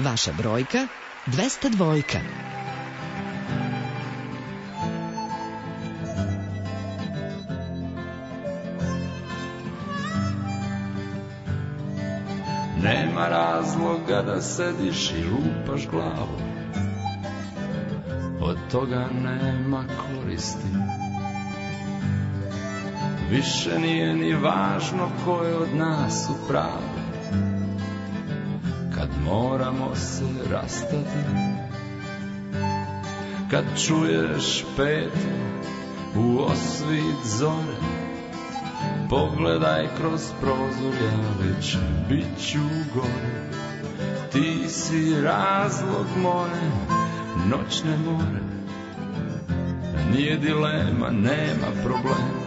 Vaša brojka dvesta dvojka. Nema razloga da sediš i lupaš glavu, od toga nema koristi. Više nije ni važno ko je od nas u pravu, kad moramo se rastati. Kad čuješ pet u osvit zore, pogledaj kroz prozor, ja već bit ću gore. Ti si razlog moje noćne more, nije dilema, nema problema.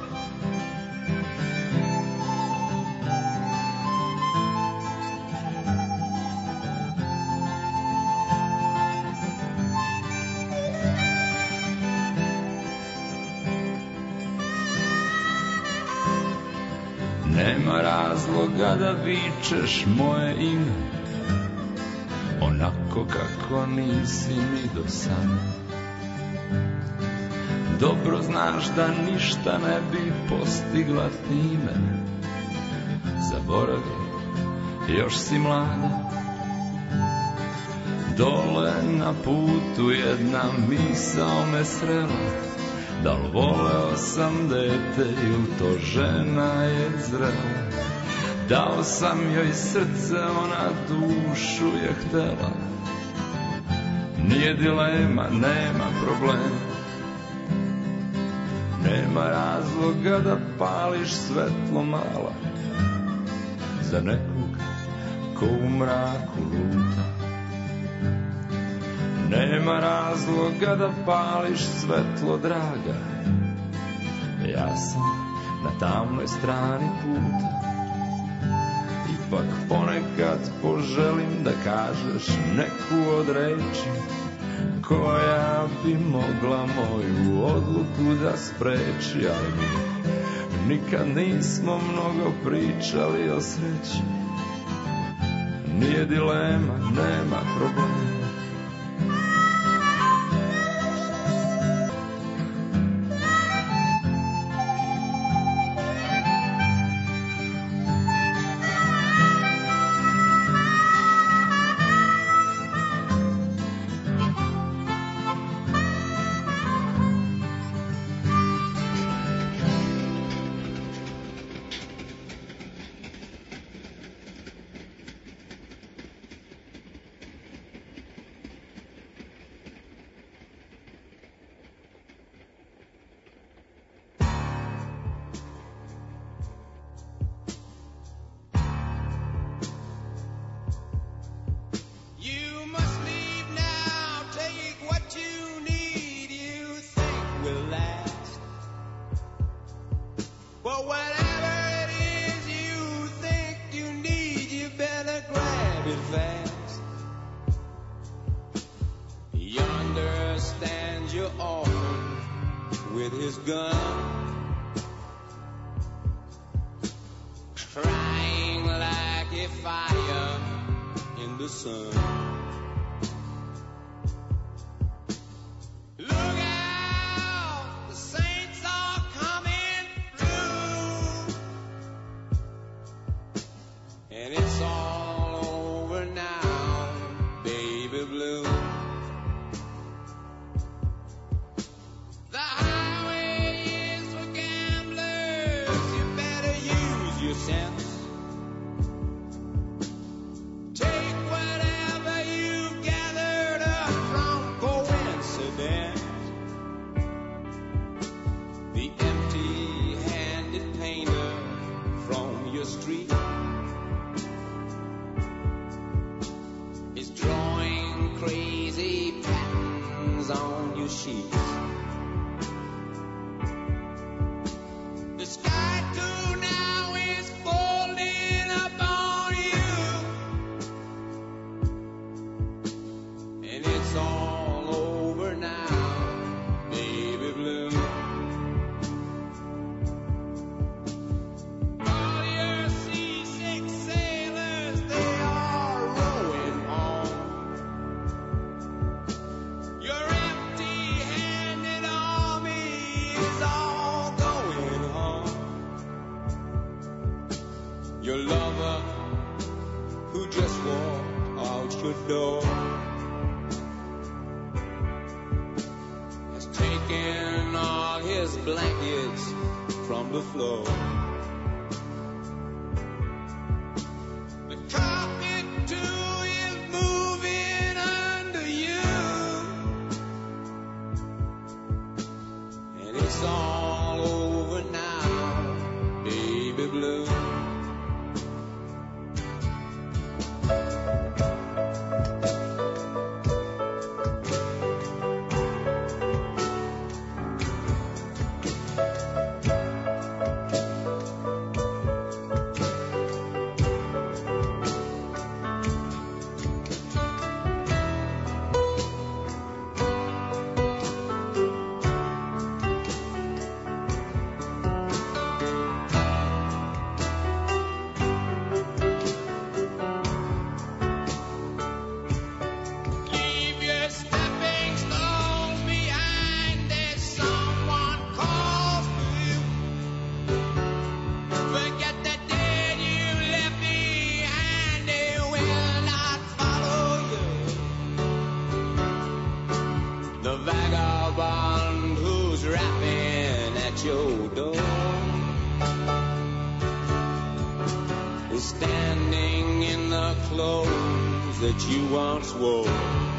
Nema razloga da vičeš moje ime, onako kako nisi ni do sada. Dobro znaš da ništa ne bi postigla time. Zaboravi, još si mlada. Dole na putu jedna misao me srela, da li voleo sam dete ili to žena je zrela. Dao sam joj srce, ona dušu je htela. Nije dilema, nema problema. Nema razloga da pališ svetlo mala za nekog ko u mraku luta. Nema razloga da pališ svetlo, draga, ja sam na tamnoj strani puta. Ipak ponekad poželim da kažeš neku od reči koja bi mogla moju odluku da spreči. Ali mi nikad nismo mnogo pričali o sreći. Nije dilema, nema problema. All your seasick sailors, they are rowing on. your lover who just walked out your door has taken all his blankets from the floor. The carpet too is moving under you, and it's all over now, baby blue. Standing in the clothes that you once wore.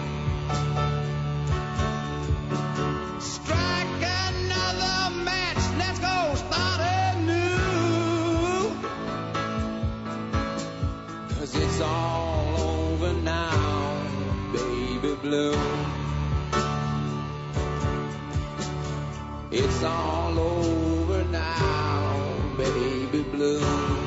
Strike another match, let's go start anew. 'Cause it's all over now, baby blue. It's all over now, baby blue.